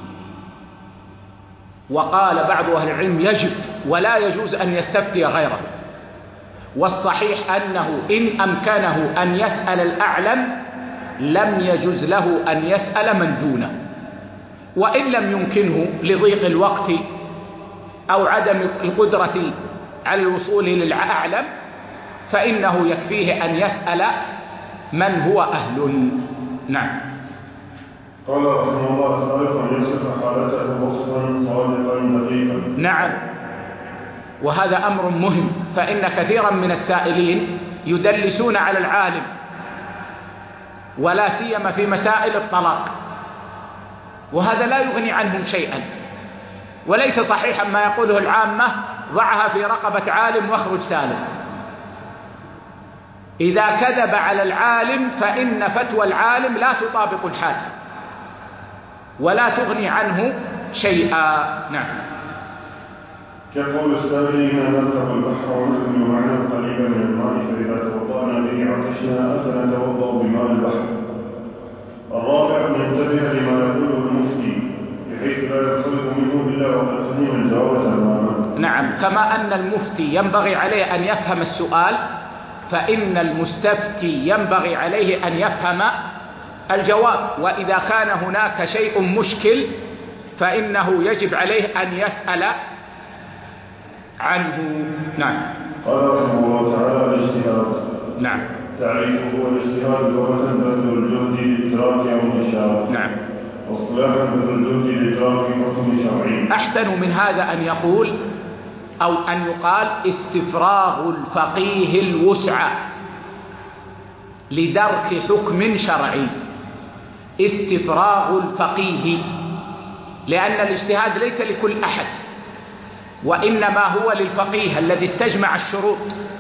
وقال بعض أهل العلم: يجب ولا يجوز أن يستفتي غيره. والصحيح أنه إن أمكنه أن يسأل الأعلم لم يجوز له أن يسأل من دونه، وإن لم يمكنه لضيق الوقت أو عدم القدرة على الوصول للأعلم فإنه يكفيه أن يسأل من هو أهل. نعم. قال رحمه الله: خالقا يصف حالته وصفا صادقا دقيقا. نعم، وهذا أمر مهم، فإن كثيرا من السائلين يدلسون على العالم، ولا سيما في مسائل الطلاق، وهذا لا يغني عنهم شيئا، وليس صحيحا ما يقوله العامة: ضعها في رقبة عالم واخرج سالم. إذا كذب على العالم فإن فتوى العالم لا تطابق الحال ولا تغني عنه شيئا. نعم. كقول السائل: ما نركب البحر ونحمل معنا قليلا من الماء فإذا توضأنا به عطشنا أفنتوضأ بماء البحر. الرابع: أن ينتبه لما يقوله المفتي بحيث لا ينصرف منه إلا وقد فهم الجواب تماما. نعم، كما أن المفتي ينبغي عليه أن يفهم السؤال، فإن المستفتي ينبغي عليه أن يفهم الجواب. وإذا كان هناك شيء مشكل فإنه يجب عليه أن يسأل عنه. نعم. قال رحمه الله تعالى: الاجتهاد. نعم. تعريفه: الاجتهاد لغة بذل الجهد لإدراك أو الإشارة. نعم. واصطلاحا بذل الجهد لإدراك حكم شرعي. أحسن من هذا أن يقول أو أن يقال: استفراغ الفقيه الوسع لدرك حكم شرعي. استفراغ الفقيه، لأن الاجتهاد ليس لكل أحد، وإنما هو للفقيه الذي استجمع الشروط.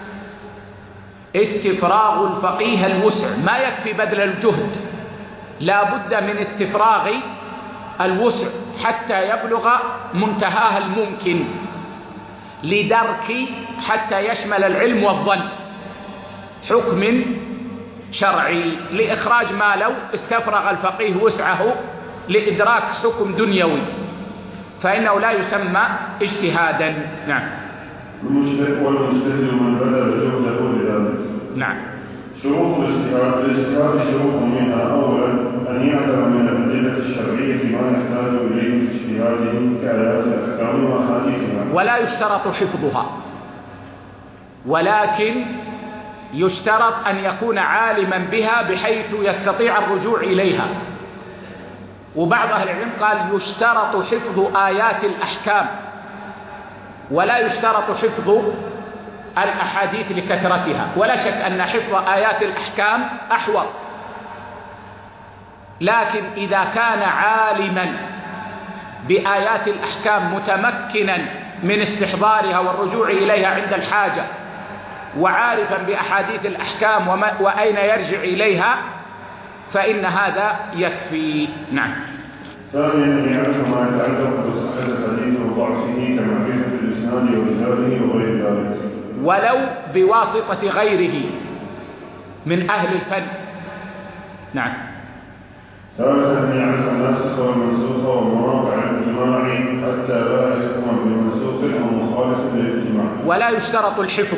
استفراغ الفقيه الوسع، ما يكفي بذل الجهد، لا بد من استفراغ الوسع حتى يبلغ منتهاها الممكن، لدرك حتى يشمل العلم والظن حكم شرعي، لإخراج ما لو استفرغ الفقيه وسعه لإدراك حكم دنيوي فإنه لا يسمى اجتهادا. نعم. والمجتهد من بذل جهده لذلك. نعم. شروط الاجتهاد شروط منها: أولا أن يعلم من الأدلة الشرعية ما يحتاج إليه في اجتهاده كآيات الأحكام وأحاديثها، ولا يشترط حفظها، ولكن يشترط أن يكون عالما بها بحيث يستطيع الرجوع إليها. وبعض أهل العلم قال: يشترط حفظ آيات الأحكام ولا يشترط حفظ الأحاديث لكثرتها. ولا شك أن حفظ آيات الأحكام أحوط، لكن إذا كان عالما بآيات الأحكام متمكنا من استحضارها والرجوع إليها عند الحاجة، وعارفا بأحاديث الأحكام وأين يرجع إليها، فإن هذا يكفي. نعم. ثانيا أن يعرف ما يتعلق بصحة الحديث وضعفه كمعرفة الإسناد ورجاله وغير ذلك، ولو بواسطة غيره من أهل الفن. نعم. ثالثا أن يعرف الناسخ والمنسوخ ومواقع الإجماع حتى لا يحكم بالمنسوخ أو مخالف ولا يشترط الحفظ،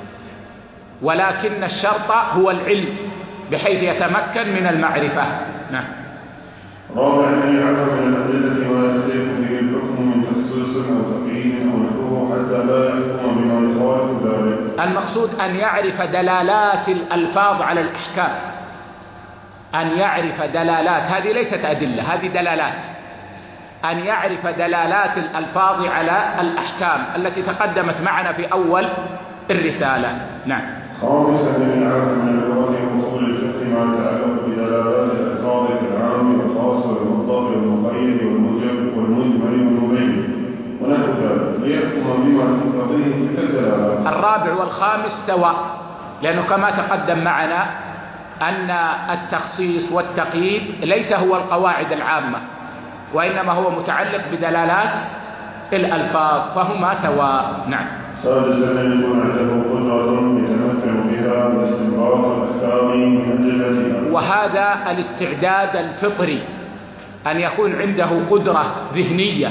ولكن الشرط هو العلم بحيث يتمكن من المعرفة. نعم. رابعا أن يعلم من الأدلة ما يختلف به الحكم من تخصيص أو تقييد أو نحوه حتى لا يحكم بما يخالف ذلك. المقصود أن يعرف دلالات الألفاظ على الأحكام، أن يعرف دلالات، هذه ليست أدلة، هذه دلالات، أن يعرف دلالات الألفاظ على الأحكام التي تقدمت معنا في أول الرسالة. نعم. خامسا أن يعرف من اللغة وأصول الفقه ما يتعلق بدلالات الألفاظ العام والخاص والمطلق والمقيد والموجب والمجمل والمبين ونحو ذلك ليحكم بما تقتضيه تلك الدلالات. الرابع والخامس سواء، لأنه كما تقدم معنا أن التخصيص والتقييد ليس هو القواعد العامة، وإنما هو متعلق بدلالات الألفاظ، فهما سواء. نعم. سادسا أن يكون عنده قدرة يتمكن بها من استنباط الأحكام من أدلتها، وهذا الاستعداد الفطري، أن يكون عنده قدرة ذهنية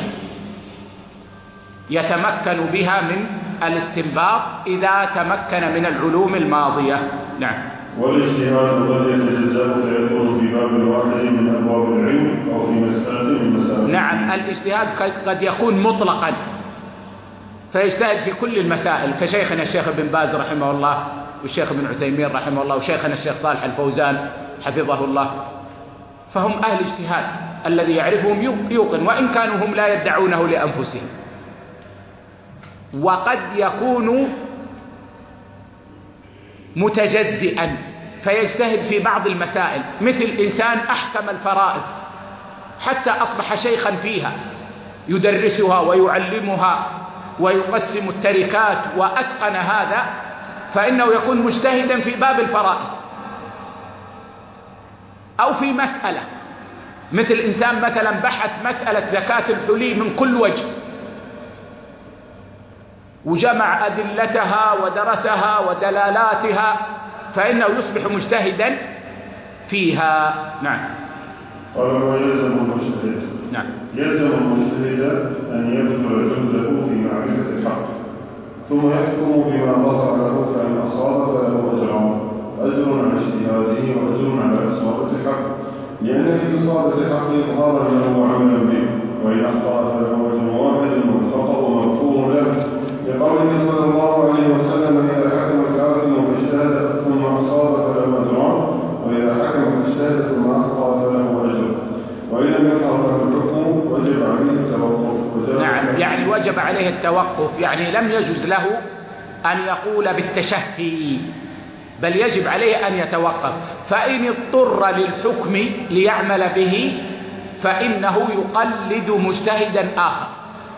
يتمكن بها من الاستنباط إذا تمكن من العلوم الماضية. نعم. والاجتهاد قد يتجزأ فيكون في باب واحد من أبواب العلم أو في مسألة من مسائل. نعم، الاجتهاد قد يكون مطلقا فيجتهد في كل المسائل، كشيخنا الشيخ بن باز رحمه الله والشيخ بن عثيمين رحمه الله وشيخنا الشيخ صالح الفوزان حفظه الله، فهم أهل اجتهاد الذي يعرفهم يوقن، وإن كانوا هم لا يدعونه لأنفسهم. وقد يكون متجزئا فيجتهد في بعض المسائل، مثل إنسان أحكم الفرائض حتى أصبح شيخا فيها يدرسها ويعلمها ويقسم التركات وأتقن هذا، فإنه يكون مجتهدا في باب الفرائض. أو في مسألة، مثل إنسان مثلا بحث مسألة زكاة الحلي من كل وجه وجمع أدلتها ودرسها ودلالاتها، فإنه يصبح مجتهدا فيها. نعم. قال ويلزم المجتهد. نعم. يلزم المجتهد أن يبذل جهده في معرفة الحق ثم يحكم بما ظهر له، فإن أصاب فله أجران، أجر على اجتهاده وأجر على إصابة الحق، لأن في إصابة الحق إظهارا له وعملا به، وإن أخطأ فله أجر واحد والخطأ مغفور له، لقوله صلى الله عليه وسلم إذا حكم الحاكم فاجتهد ثم أصاب فله أجران، وإذا حكم فاجتهد ثم أخطأ فله أجر، وإن لم يظهر له الحكم وجب عليه التوقف. نعم، يعني وجب عليه التوقف، يعني لم يجوز له أن يقول بالتشهي، بل يجب عليه أن يتوقف. فإن اضطر للحكم ليعمل به فإنه يقلد مجتهدا آخر،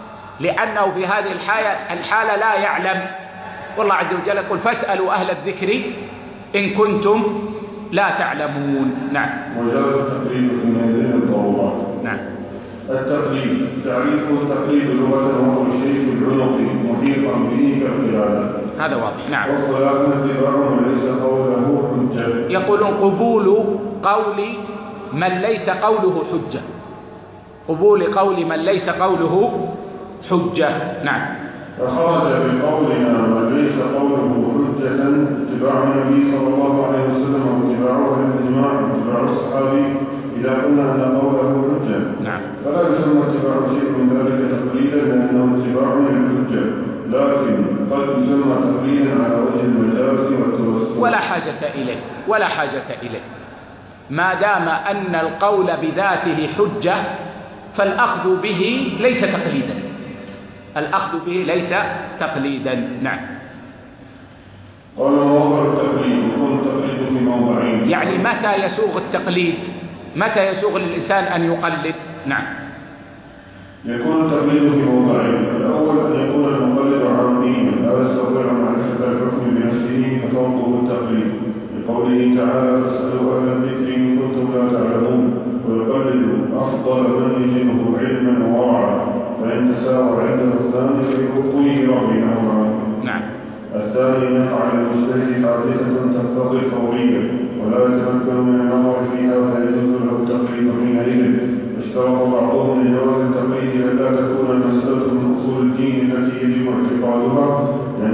لأنه في هذه الحالة لا يعلم، والله عز وجل يقول فاسألوا أهل الذكر إن كنتم لا تعلمون. نعم. وجاء التقليد من هذه الضرورات. نعم. التقليد تعريفه التقليد لغة وهو الشيء في العنق محيطا به كالقلادة، هذا واضح. نعم. والصلاة اتباعه ليس قوله حجة. يقولون قبول قول من ليس قوله حجة، قبول قول من ليس قوله حجة. نعم. فخرج بقولنا من ليس قوله حجة اتباع النبي صلى الله عليه وسلم واتباعه للإجماع واتباع الصحابي إذا قلنا أن قوله حجة. نعم. فلا يسمى اتباع شيء من ذلك تقليدا لأنه اتباع للحجة، لكن قد يسمى تقليدا على وجه المجاز والتوسل، ولا حاجة إليه، ولا حاجة إليه، ما دام أن القول بذاته حجة فالأخذ به ليس تقليدا، الأخذ به ليس تقليدا. نعم. قال وهو التقليد يكون التقليد في موضعين، يعني متى يسوغ التقليد، متى يسوغ للإنسان أن يقلد؟ نعم. يكون التقليد في موضعين، الأول أن يكون المقلد عاميا لا يستطيع معرفة الحكم بنفسه ففوقه التقليد، لقوله تعالى فاسألوا أهل الذكر إن كنتم لا تعلمون، ويقلد أفضل من يجده علما وورعا، فإن تساوى عنده اثنان فيخير بينهما. نعم. الثاني يقع للمجتهد حادثة تقتضي الفورية ولا يتمكن من النظر فيها فيجوز له التقليد حينئذ. اشترط بعضهم لجواز التقليد ألا تكون المسألة من أصول الدين التي يجب اعتقادها،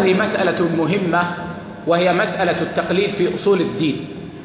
وهذه مسألة مهمة، وهي مسألة التقليد في أصول الدين،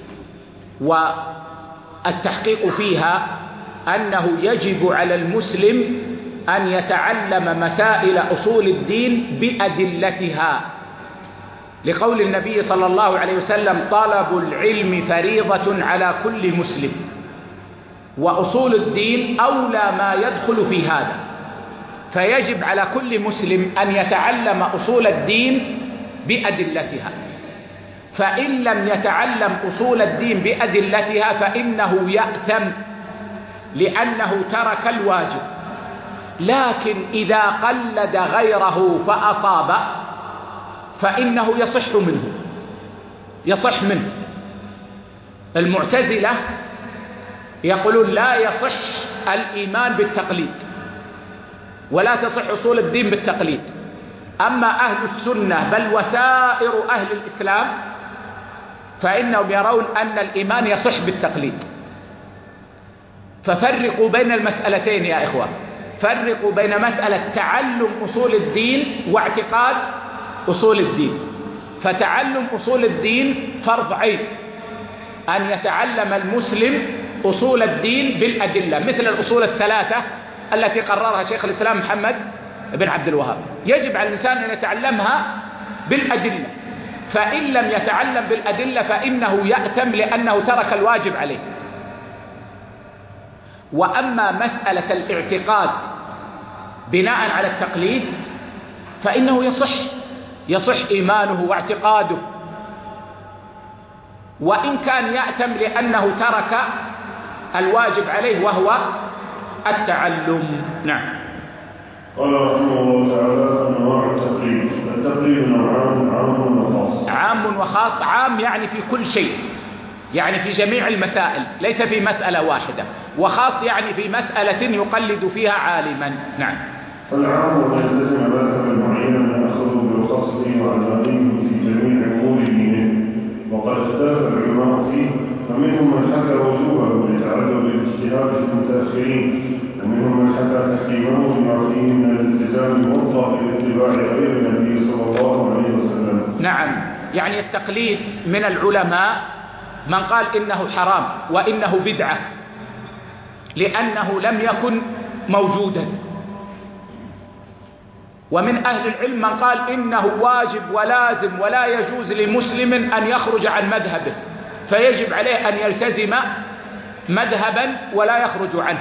والتحقيق فيها أنه يجب على المسلم أن يتعلم مسائل أصول الدين بأدلتها، لقول النبي صلى الله عليه وسلم: طلب العلم فريضة على كل مسلم. وأصول الدين أولى ما يدخل في هذا، فيجب على كل مسلم أن يتعلم أصول الدين بأدلتها، فإن لم يتعلم أصول الدين بأدلتها فإنه يأثم لأنه ترك الواجب. لكن إذا قلد غيره فأصاب فإنه يصح منه. المعتزلة يقولون لا يصح الإيمان بالتقليد، ولا تصح أصول الدين بالتقليد. أما أهل السنة بل وسائر أهل الإسلام فإنهم يرون أن الإيمان يصح بالتقليد. ففرقوا بين المسألتين يا إخوة، فرقوا بين مسألة تعلم أصول الدين واعتقاد أصول الدين. فتعلم أصول الدين فرض عين، أن يتعلم المسلم أصول الدين بالأدلة، مثل الأصول الثلاثة التي قررها شيخ الإسلام محمد بن عبد الوهاب. يجب على الإنسان أن يتعلمها بالأدلة، فإن لم يتعلم بالأدلة فإنه يأثم لأنه ترك الواجب عليه. وأما مسألة الاعتقاد بناء على التقليد فإنه يصح إيمانه واعتقاده، وإن كان يأثم لأنه ترك الواجب عليه وهو التعلم. نعم. قال رحمه الله تعالى: أنواع التقليد نوعان: عام وخاص. عام وخاص. عام يعني في كل شيء، يعني في جميع المسائل، ليس في مسألة واحدة. وخاص يعني في مسألة يقلد فيها عالما. نعم. فالعام من يلتزم مذهبا معينا يأخذ برخصته وعنانه في جميع أمور دينه، وقد اختلف العلماء فيه، فمنهم من حكى وجوبه لتعذر الاجتهاد في المتأخرين، ومنهم من حكى تحريمه لما فيه من الالتزام المطلق باتباع غير النبي صلى الله عليه وسلم. نعم، يعني التقليد من العلماء من قال إنه حرام وإنه بدعة لأنه لم يكن موجودا، ومن أهل العلم من قال إنه واجب ولازم ولا يجوز لمسلم أن يخرج عن مذهبه، فيجب عليه أن يلتزم مذهبا ولا يخرج عنه.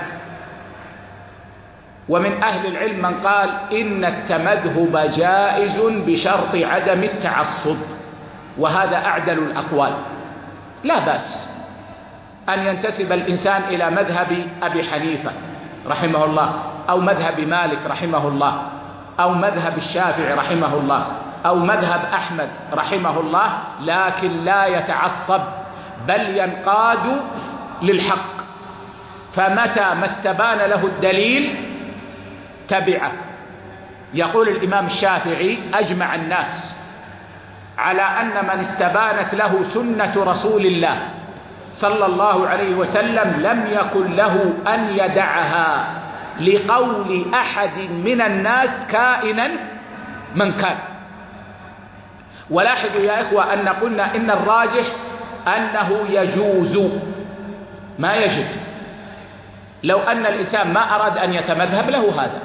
ومن أهل العلم من قال إن التمذهب جائز بشرط عدم التعصب، وهذا أعدل الأقوال. لا بأس أن ينتسب الإنسان إلى مذهب أبي حنيفة رحمه الله، أو مذهب مالك رحمه الله، أو مذهب الشافعي رحمه الله، أو مذهب أحمد رحمه الله، لكن لا يتعصب بل ينقاد للحق، فمتى ما استبان له الدليل تبعه. يقول الإمام الشافعي: أجمع الناس على أن من استبانت له سنة رسول الله صلى الله عليه وسلم لم يكن له أن يدعها لقول أحد من الناس كائنا من كان. ولاحظوا يا إخوة أن قلنا إن الراجح أنه يجوز ما يجب. لو أن الإنسان ما أراد أن يتمذهب له هذا،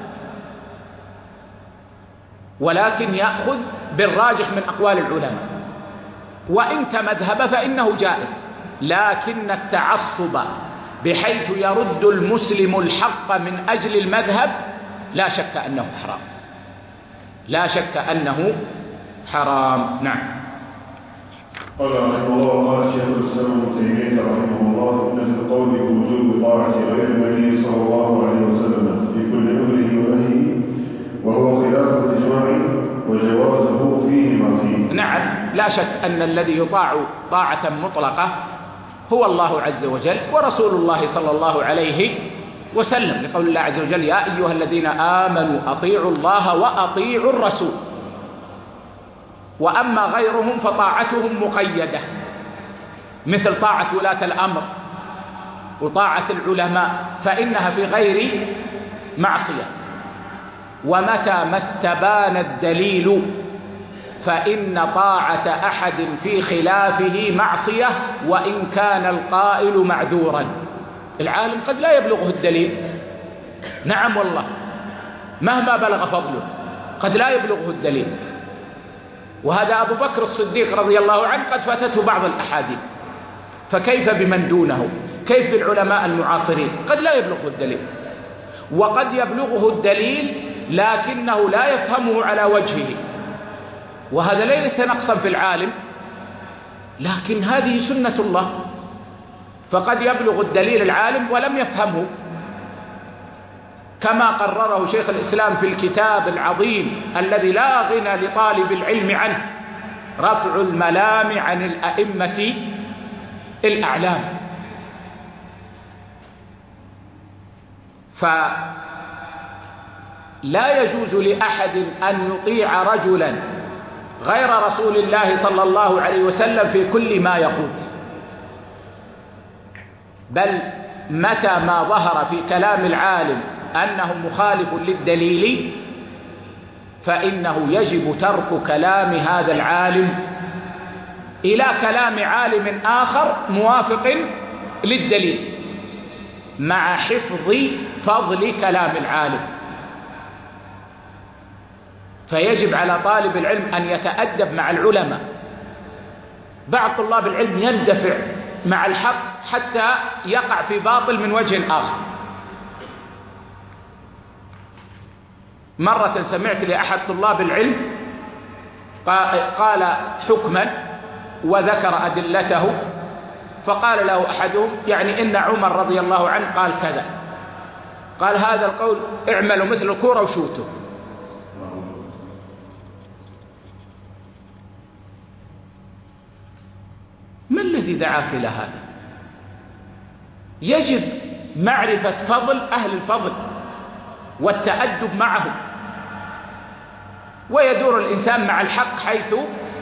ولكن يأخذ بالراجح من أقوال العلماء، وإن تمذهب فإنه جائز. لكن التعصب بحيث يرد المسلم الحق من أجل المذهب لا شك أنه حرام، لا شك أنه حرام. نعم. قال رحمه الله: قال شيخ الإسلام ابن تيمية رحمه الله: إن في القول بوجوب طاعة غير النبي صلى الله عليه وسلم في كل أمره ونهيه، وهو خلاف الإجماع، وجوازه فيه ما فيه. نعم، لا شك أن الذي يطاع طاعة مطلقة هو الله عز وجل ورسول الله صلى الله عليه وسلم، لقول الله عز وجل: يا أيها الذين آمنوا أطيعوا الله وأطيعوا الرسول. وأما غيرهم فطاعتهم مقيدة، مثل طاعة ولاة الأمر وطاعة العلماء، فإنها في غير معصية. ومتى ما استبان الدليل فإن طاعة أحد في خلافه معصية وإن كان القائل معذورا. العالم قد لا يبلغه الدليل، نعم والله، مهما بلغ فضله قد لا يبلغه الدليل. وهذا أبو بكر الصديق رضي الله عنه قد فاتته بعض الأحاديث، فكيف بمن دونه؟ كيف بالعلماء المعاصرين؟ قد لا يبلغه الدليل، وقد يبلغه الدليل لكنه لا يفهمه على وجهه، وهذا ليس نقصا في العالم، لكن هذه سنة الله، فقد يبلغ الدليل العالم ولم يفهمه، كما قرره شيخ الإسلام في الكتاب العظيم الذي لا غنى لطالب العلم عنه، رفع الملام عن الأئمة الأعلام. فلا يجوز لأحد أن يطيع رجلا غير رسول الله صلى الله عليه وسلم في كل ما يقول، بل متى ما ظهر في كلام العالم أنه مخالف للدليل فإنه يجب ترك كلام هذا العالم إلى كلام عالم آخر موافق للدليل مع حفظ فضل كلام العالم. فيجب على طالب العلم أن يتأدب مع العلماء. بعض طلاب العلم يندفع مع الحق حتى يقع في باطل من وجه آخر. مرة سمعت لأحد طلاب العلم قال حكما وذكر أدلته، فقال له أحدهم يعني إن عمر رضي الله عنه قال كذا، قال هذا القول اعملوا مثل الكورة وشوتوا. ما الذي دعاك إلى هذا؟ يجب معرفة فضل أهل الفضل والتأدب معهم، ويدور الإنسان مع الحق حيث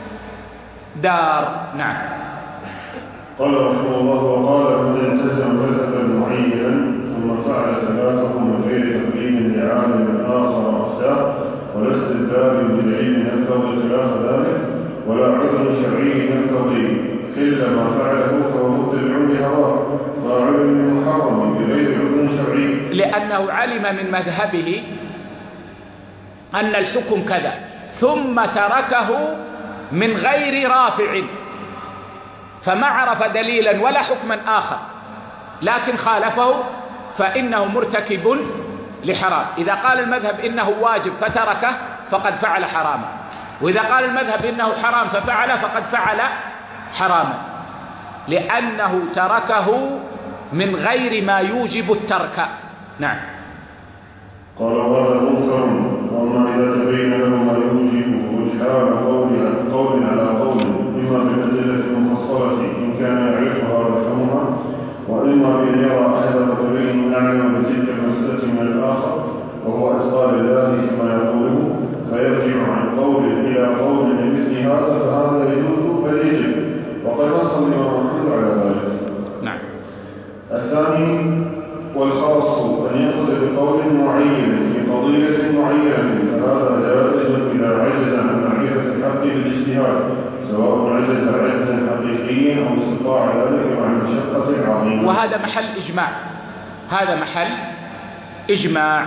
دار. نعم. قال رحمه الله: وقال من التزم مذهبا معينا ثم فعل خلافه من غير تقليد لعالم آخر أفتاه ولا استدلال بدليل ينقضي خلاف ذلك ولا عذر شرعي ينقضي إلا ما فعله فهو متبع لهواه فاعل من محرم بغير عذر شرعي، لأنه علم من مذهبه أن الحكم كذا ثم تركه من غير رافع، فما عرف دليلا ولا حكما آخر لكن خالفه فإنه مرتكب لحرام. إذا قال المذهب إنه واجب فتركه فقد فعل حراما، وإذا قال المذهب إنه حرام ففعل فقد فعل حراما، لأنه تركه من غير ما يوجب الترك. نعم. قال هذا منكر، وأما إذا تبين له ما يوجب وجهان قول على قول إما بالأدلة المفصلة إن كان يعرفها ويفهمها، وإما بأن يرى أحد الرجلين أعلم بتلك المسألة من الآخر وهو إتقان الله فيما يقوله فيرجع عن قول إلى قول لمثل هذا، فهذا يجوز بل يجب، وقد نص الإمام محمد على ذلك. نعم. الثاني والخاص أن يأخذ بقول معين في قضية معينة، فهذا جائز إذا عجز عن معرفة الحق بالاجتهاد، سواء عجز عجزا حقيقيا أو استطاع ذلك مع المشقة العظيمة. وهذا محل إجماع، هذا محل إجماع.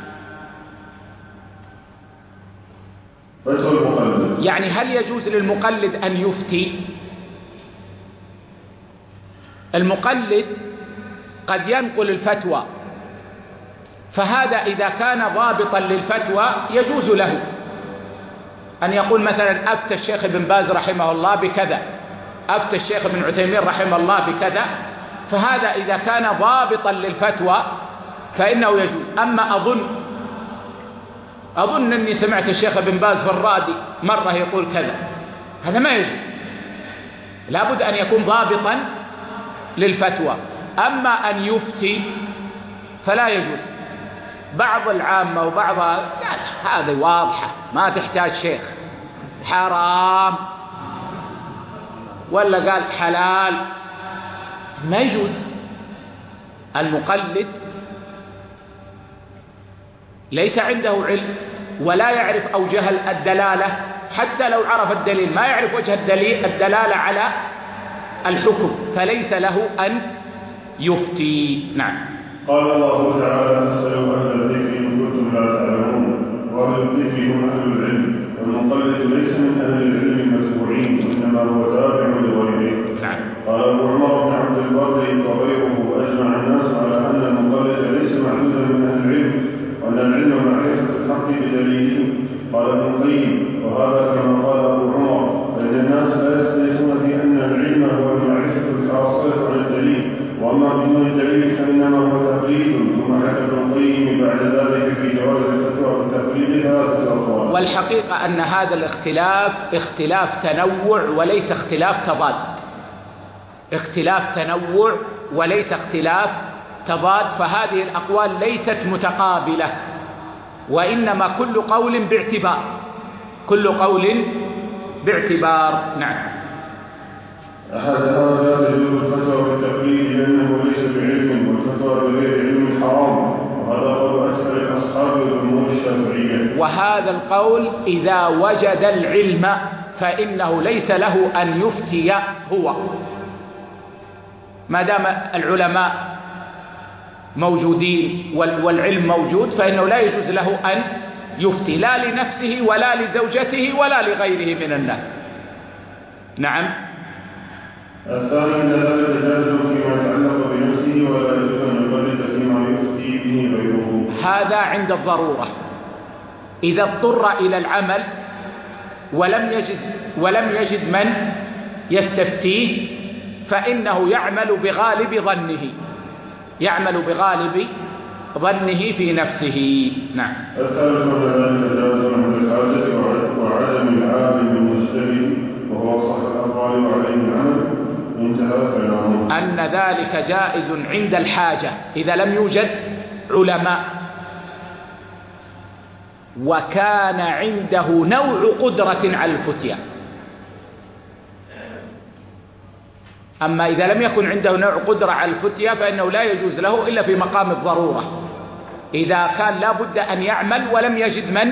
فتوى المقلد، يعني هل يجوز للمقلد أن يفتي؟ المقلد قد ينقل الفتوى، فهذا إذا كان ضابطا للفتوى يجوز له أن يقول مثلا أفتى الشيخ ابن باز رحمه الله بكذا، أفتى الشيخ ابن عثيمين رحمه الله بكذا، فهذا إذا كان ضابطا للفتوى فإنه يجوز. أما أظن أني سمعت الشيخ ابن باز في الرادي مرة يقول كذا، هذا ما يجوز، لابد أن يكون ضابطا للفتوى. أما أن يفتي فلا يجوز. بعض العامة وبعضها قال هذه واضحة ما تحتاج شيخ، حرام، ولا قال حلال، ما يجوز. المقلد ليس عنده علم ولا يعرف أوجه الدلالة حتى لو عرف الدليل ما يعرف وجه الدلالة على الحكم، فليس له أن يفتي. نعم. قال الله تعالى: فاسألوا أهل الذكر إن كنتم لا تعلمون، وأهل الذكر هم أهل العلم، والمقلد ليس من أهل العلم المتبوعين، وإنما هو تابع لغيره. نعم. قال أبو عمر بن عبد البر وغيره: أجمع الناس على أن المقلد ليس معدودا من أهل العلم، وأن العلم معرفة الحق بدليله. قال ابن القيم: وهذا كما قال أبو عمر، فإن الناس لا يختلفون في أن العلم هو المعرفة الحاصلة عن الدليل، وأما بدون الدليل فإنما هو تقليد. ثم حكى ابن القيم بعد ذلك في جواز الفتوى بالتقليد ثلاثة أقوال. والحقيقة أن هذا الاختلاف اختلاف تنوع وليس اختلاف تضاد، اختلاف تنوع وليس اختلاف تضاد، فهذه الأقوال ليست متقابلة، وإنما كل قول باعتبار، كل قول باعتبار. نعم. أحد هذا تجوز الفتوى بالتقليد لأنه ليس بعلم، والفتوى بغير علم حرام، وهذا قول أكثر الأصحاب والجمهور الشافعية. وهذا القول إذا وجد العلم فإنه ليس له أن يفتي هو، ما دام العلماء موجودين والعلم موجود فإنه لا يجوز له أن يفتي، لا لنفسه ولا لزوجته ولا لغيره من الناس. نعم. الثاني أن ذلك جائز فيما يتعلق بنفسه، ولا يجوز أن يقلد فيما يفتي به غيره. هذا عند الضرورة، إذا اضطر إلى العمل ولم يجد من يستفتيه فإنه يعمل بغالب ظنه في نفسه. نعم. الثالث أن ذلك جائز عند الحاجة وعدم العالم المجتهد، وهو صح الأقوال وعليه العمل. انتهى كلامه. أن ذلك جائز عند الحاجة إذا لم يوجد علماء وكان عنده نوع قدرة على الفتية. أما إذا لم يكن عنده نوع قدرة على الفتية فإنه لا يجوز له إلا في مقام الضرورة، إذا كان لا بد أن يعمل ولم يجد من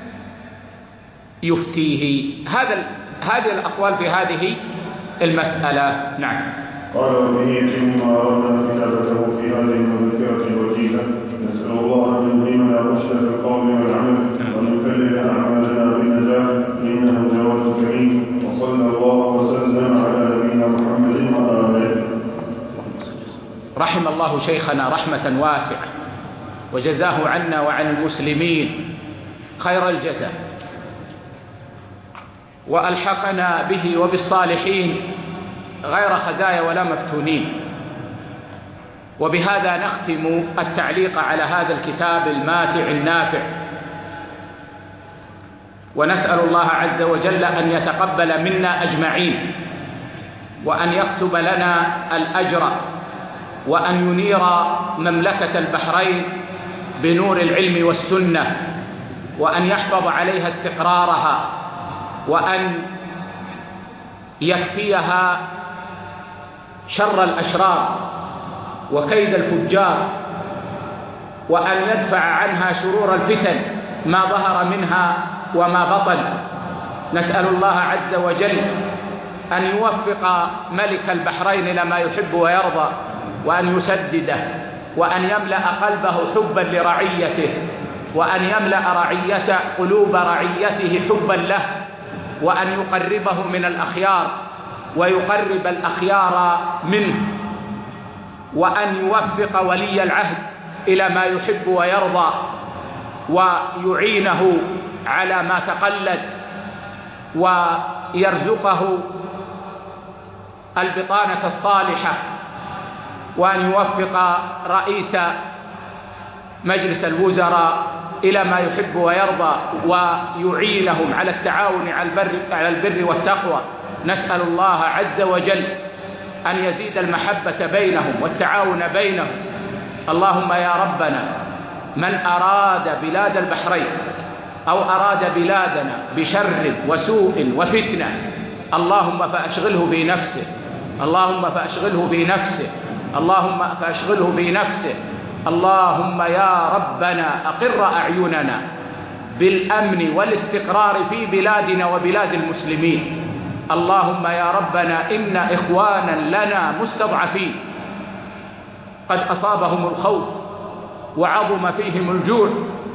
يفتيه. هذه الأقوال في هذه المسألة. نعم. قال: وبه يتم ما أردنا كتابته في هذه المذكرة الوجيزة. نسأل الله أن يلهمنا الرشد في القول والعمل، وأن يكلل أعمالنا بالنجاة، إنه جواد كريم. وصلى الله وسلم على نبينا محمد وآله. رحم الله شيخنا رحمة واسعة، وجزاه عنا وعن المسلمين خير الجزاء، وألحقنا به وبالصالحين غير خزايا ولا مفتونين. وبهذا نختم التعليق على هذا الكتاب الماتع النافع، ونسأل الله عز وجل أن يتقبل منا أجمعين، وأن يكتب لنا الأجر، وأن ينير مملكة البحرين بنور العلم والسنة، وأن يحفظ عليها استقرارها، وأن يكفيها شر الأشرار وكيد الفجار، وأن يدفع عنها شرور الفتن ما ظهر منها وما بطن. نسأل الله عز وجل أن يوفق ملك البحرين لما يحب ويرضى، وأن يسدده، وأن يملأ قلبه حبا لرعيته، وأن يملأ قلوب رعيته حبا له، وأن يقربه من الأخيار ويقرب الأخيار منه، وأن يوفق ولي العهد إلى ما يحب ويرضى، ويعينه على ما تقلد، ويرزقه البطانة الصالحة، وأن يوفق رئيس مجلس الوزراء إلى ما يحب ويرضى، ويعينهم على التعاون على البر والتقوى. نسأل الله عز وجل أن يزيد المحبة بينهم والتعاون بينهم. اللهم يا ربنا، من أراد بلاد البحرين أو أراد بلادنا بشر وسوء وفتنة، اللهم فأشغله بنفسه، اللهم فأشغله بنفسه، اللهم فأشغله بنفسه. اللهم يا ربنا أقر أعيننا بالأمن والاستقرار في بلادنا وبلاد المسلمين. اللهم يا ربنا إن إخوانا لنا مستضعفين قد أصابهم الخوف وعظم فيهم الجوع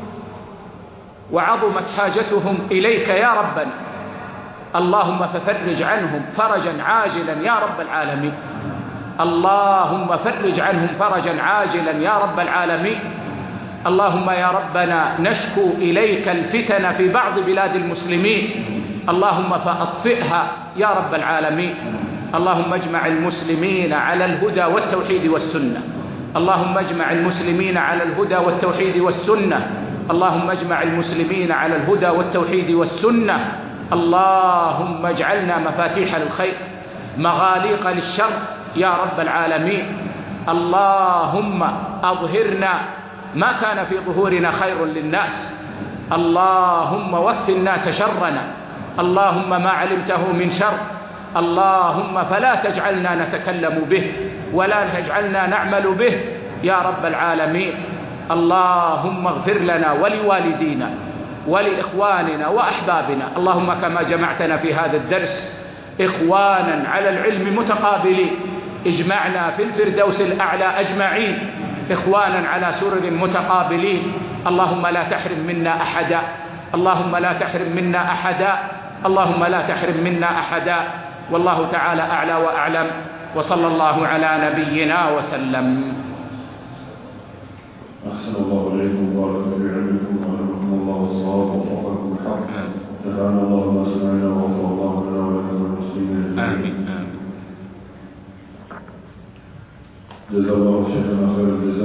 وعظمت حاجتهم إليك يا ربنا، اللهم ففرج عنهم فرجا عاجلا يا رب العالمين. اللهم فرج عنهم فرجا عاجلا يا رب العالمين. اللهم يا ربنا نشكو إليك الفتن في بعض بلاد المسلمين، اللهم فأطفئها يا رب العالمين. اللهم اجمع المسلمين على الهدى والتوحيد والسنة، اللهم اجمع المسلمين على الهدى والتوحيد والسنة، اللهم اجمع المسلمين على الهدى والتوحيد والسنة. اللهم اجعلنا مفاتيح للخير مغاليق للشر يا رب العالمين. اللهم أظهرنا ما كان في ظهورنا خير للناس، اللهم وف الناس شرنا، اللهم ما علمته من شر، اللهم فلا تجعلنا نتكلم به ولا تجعلنا نعمل به يا رب العالمين. اللهم اغفر لنا ولوالدينا ولإخواننا وأحبابنا، اللهم كما جمعتنا في هذا الدرس إخوانا على العلم متقابلين، اجمعنا في الفردوس الأعلى أجمعين إخوانا على سرر متقابلين. اللهم لا تحرم منا أحدا، اللهم لا تحرم منا أحدا، اللهم لا تحرم منا أحدا. والله تعالى أعلى وأعلم، وصلى الله على نبينا وسلم. أحسن الله إليكم وبارك في علمكم وألهمكم الله الصواب ووفقكم الحق. نفعنا الله ما سمعنا وغفر الله لنا ولكم المسلمين. آمين. جزا الله شيخنا خير الجزاء.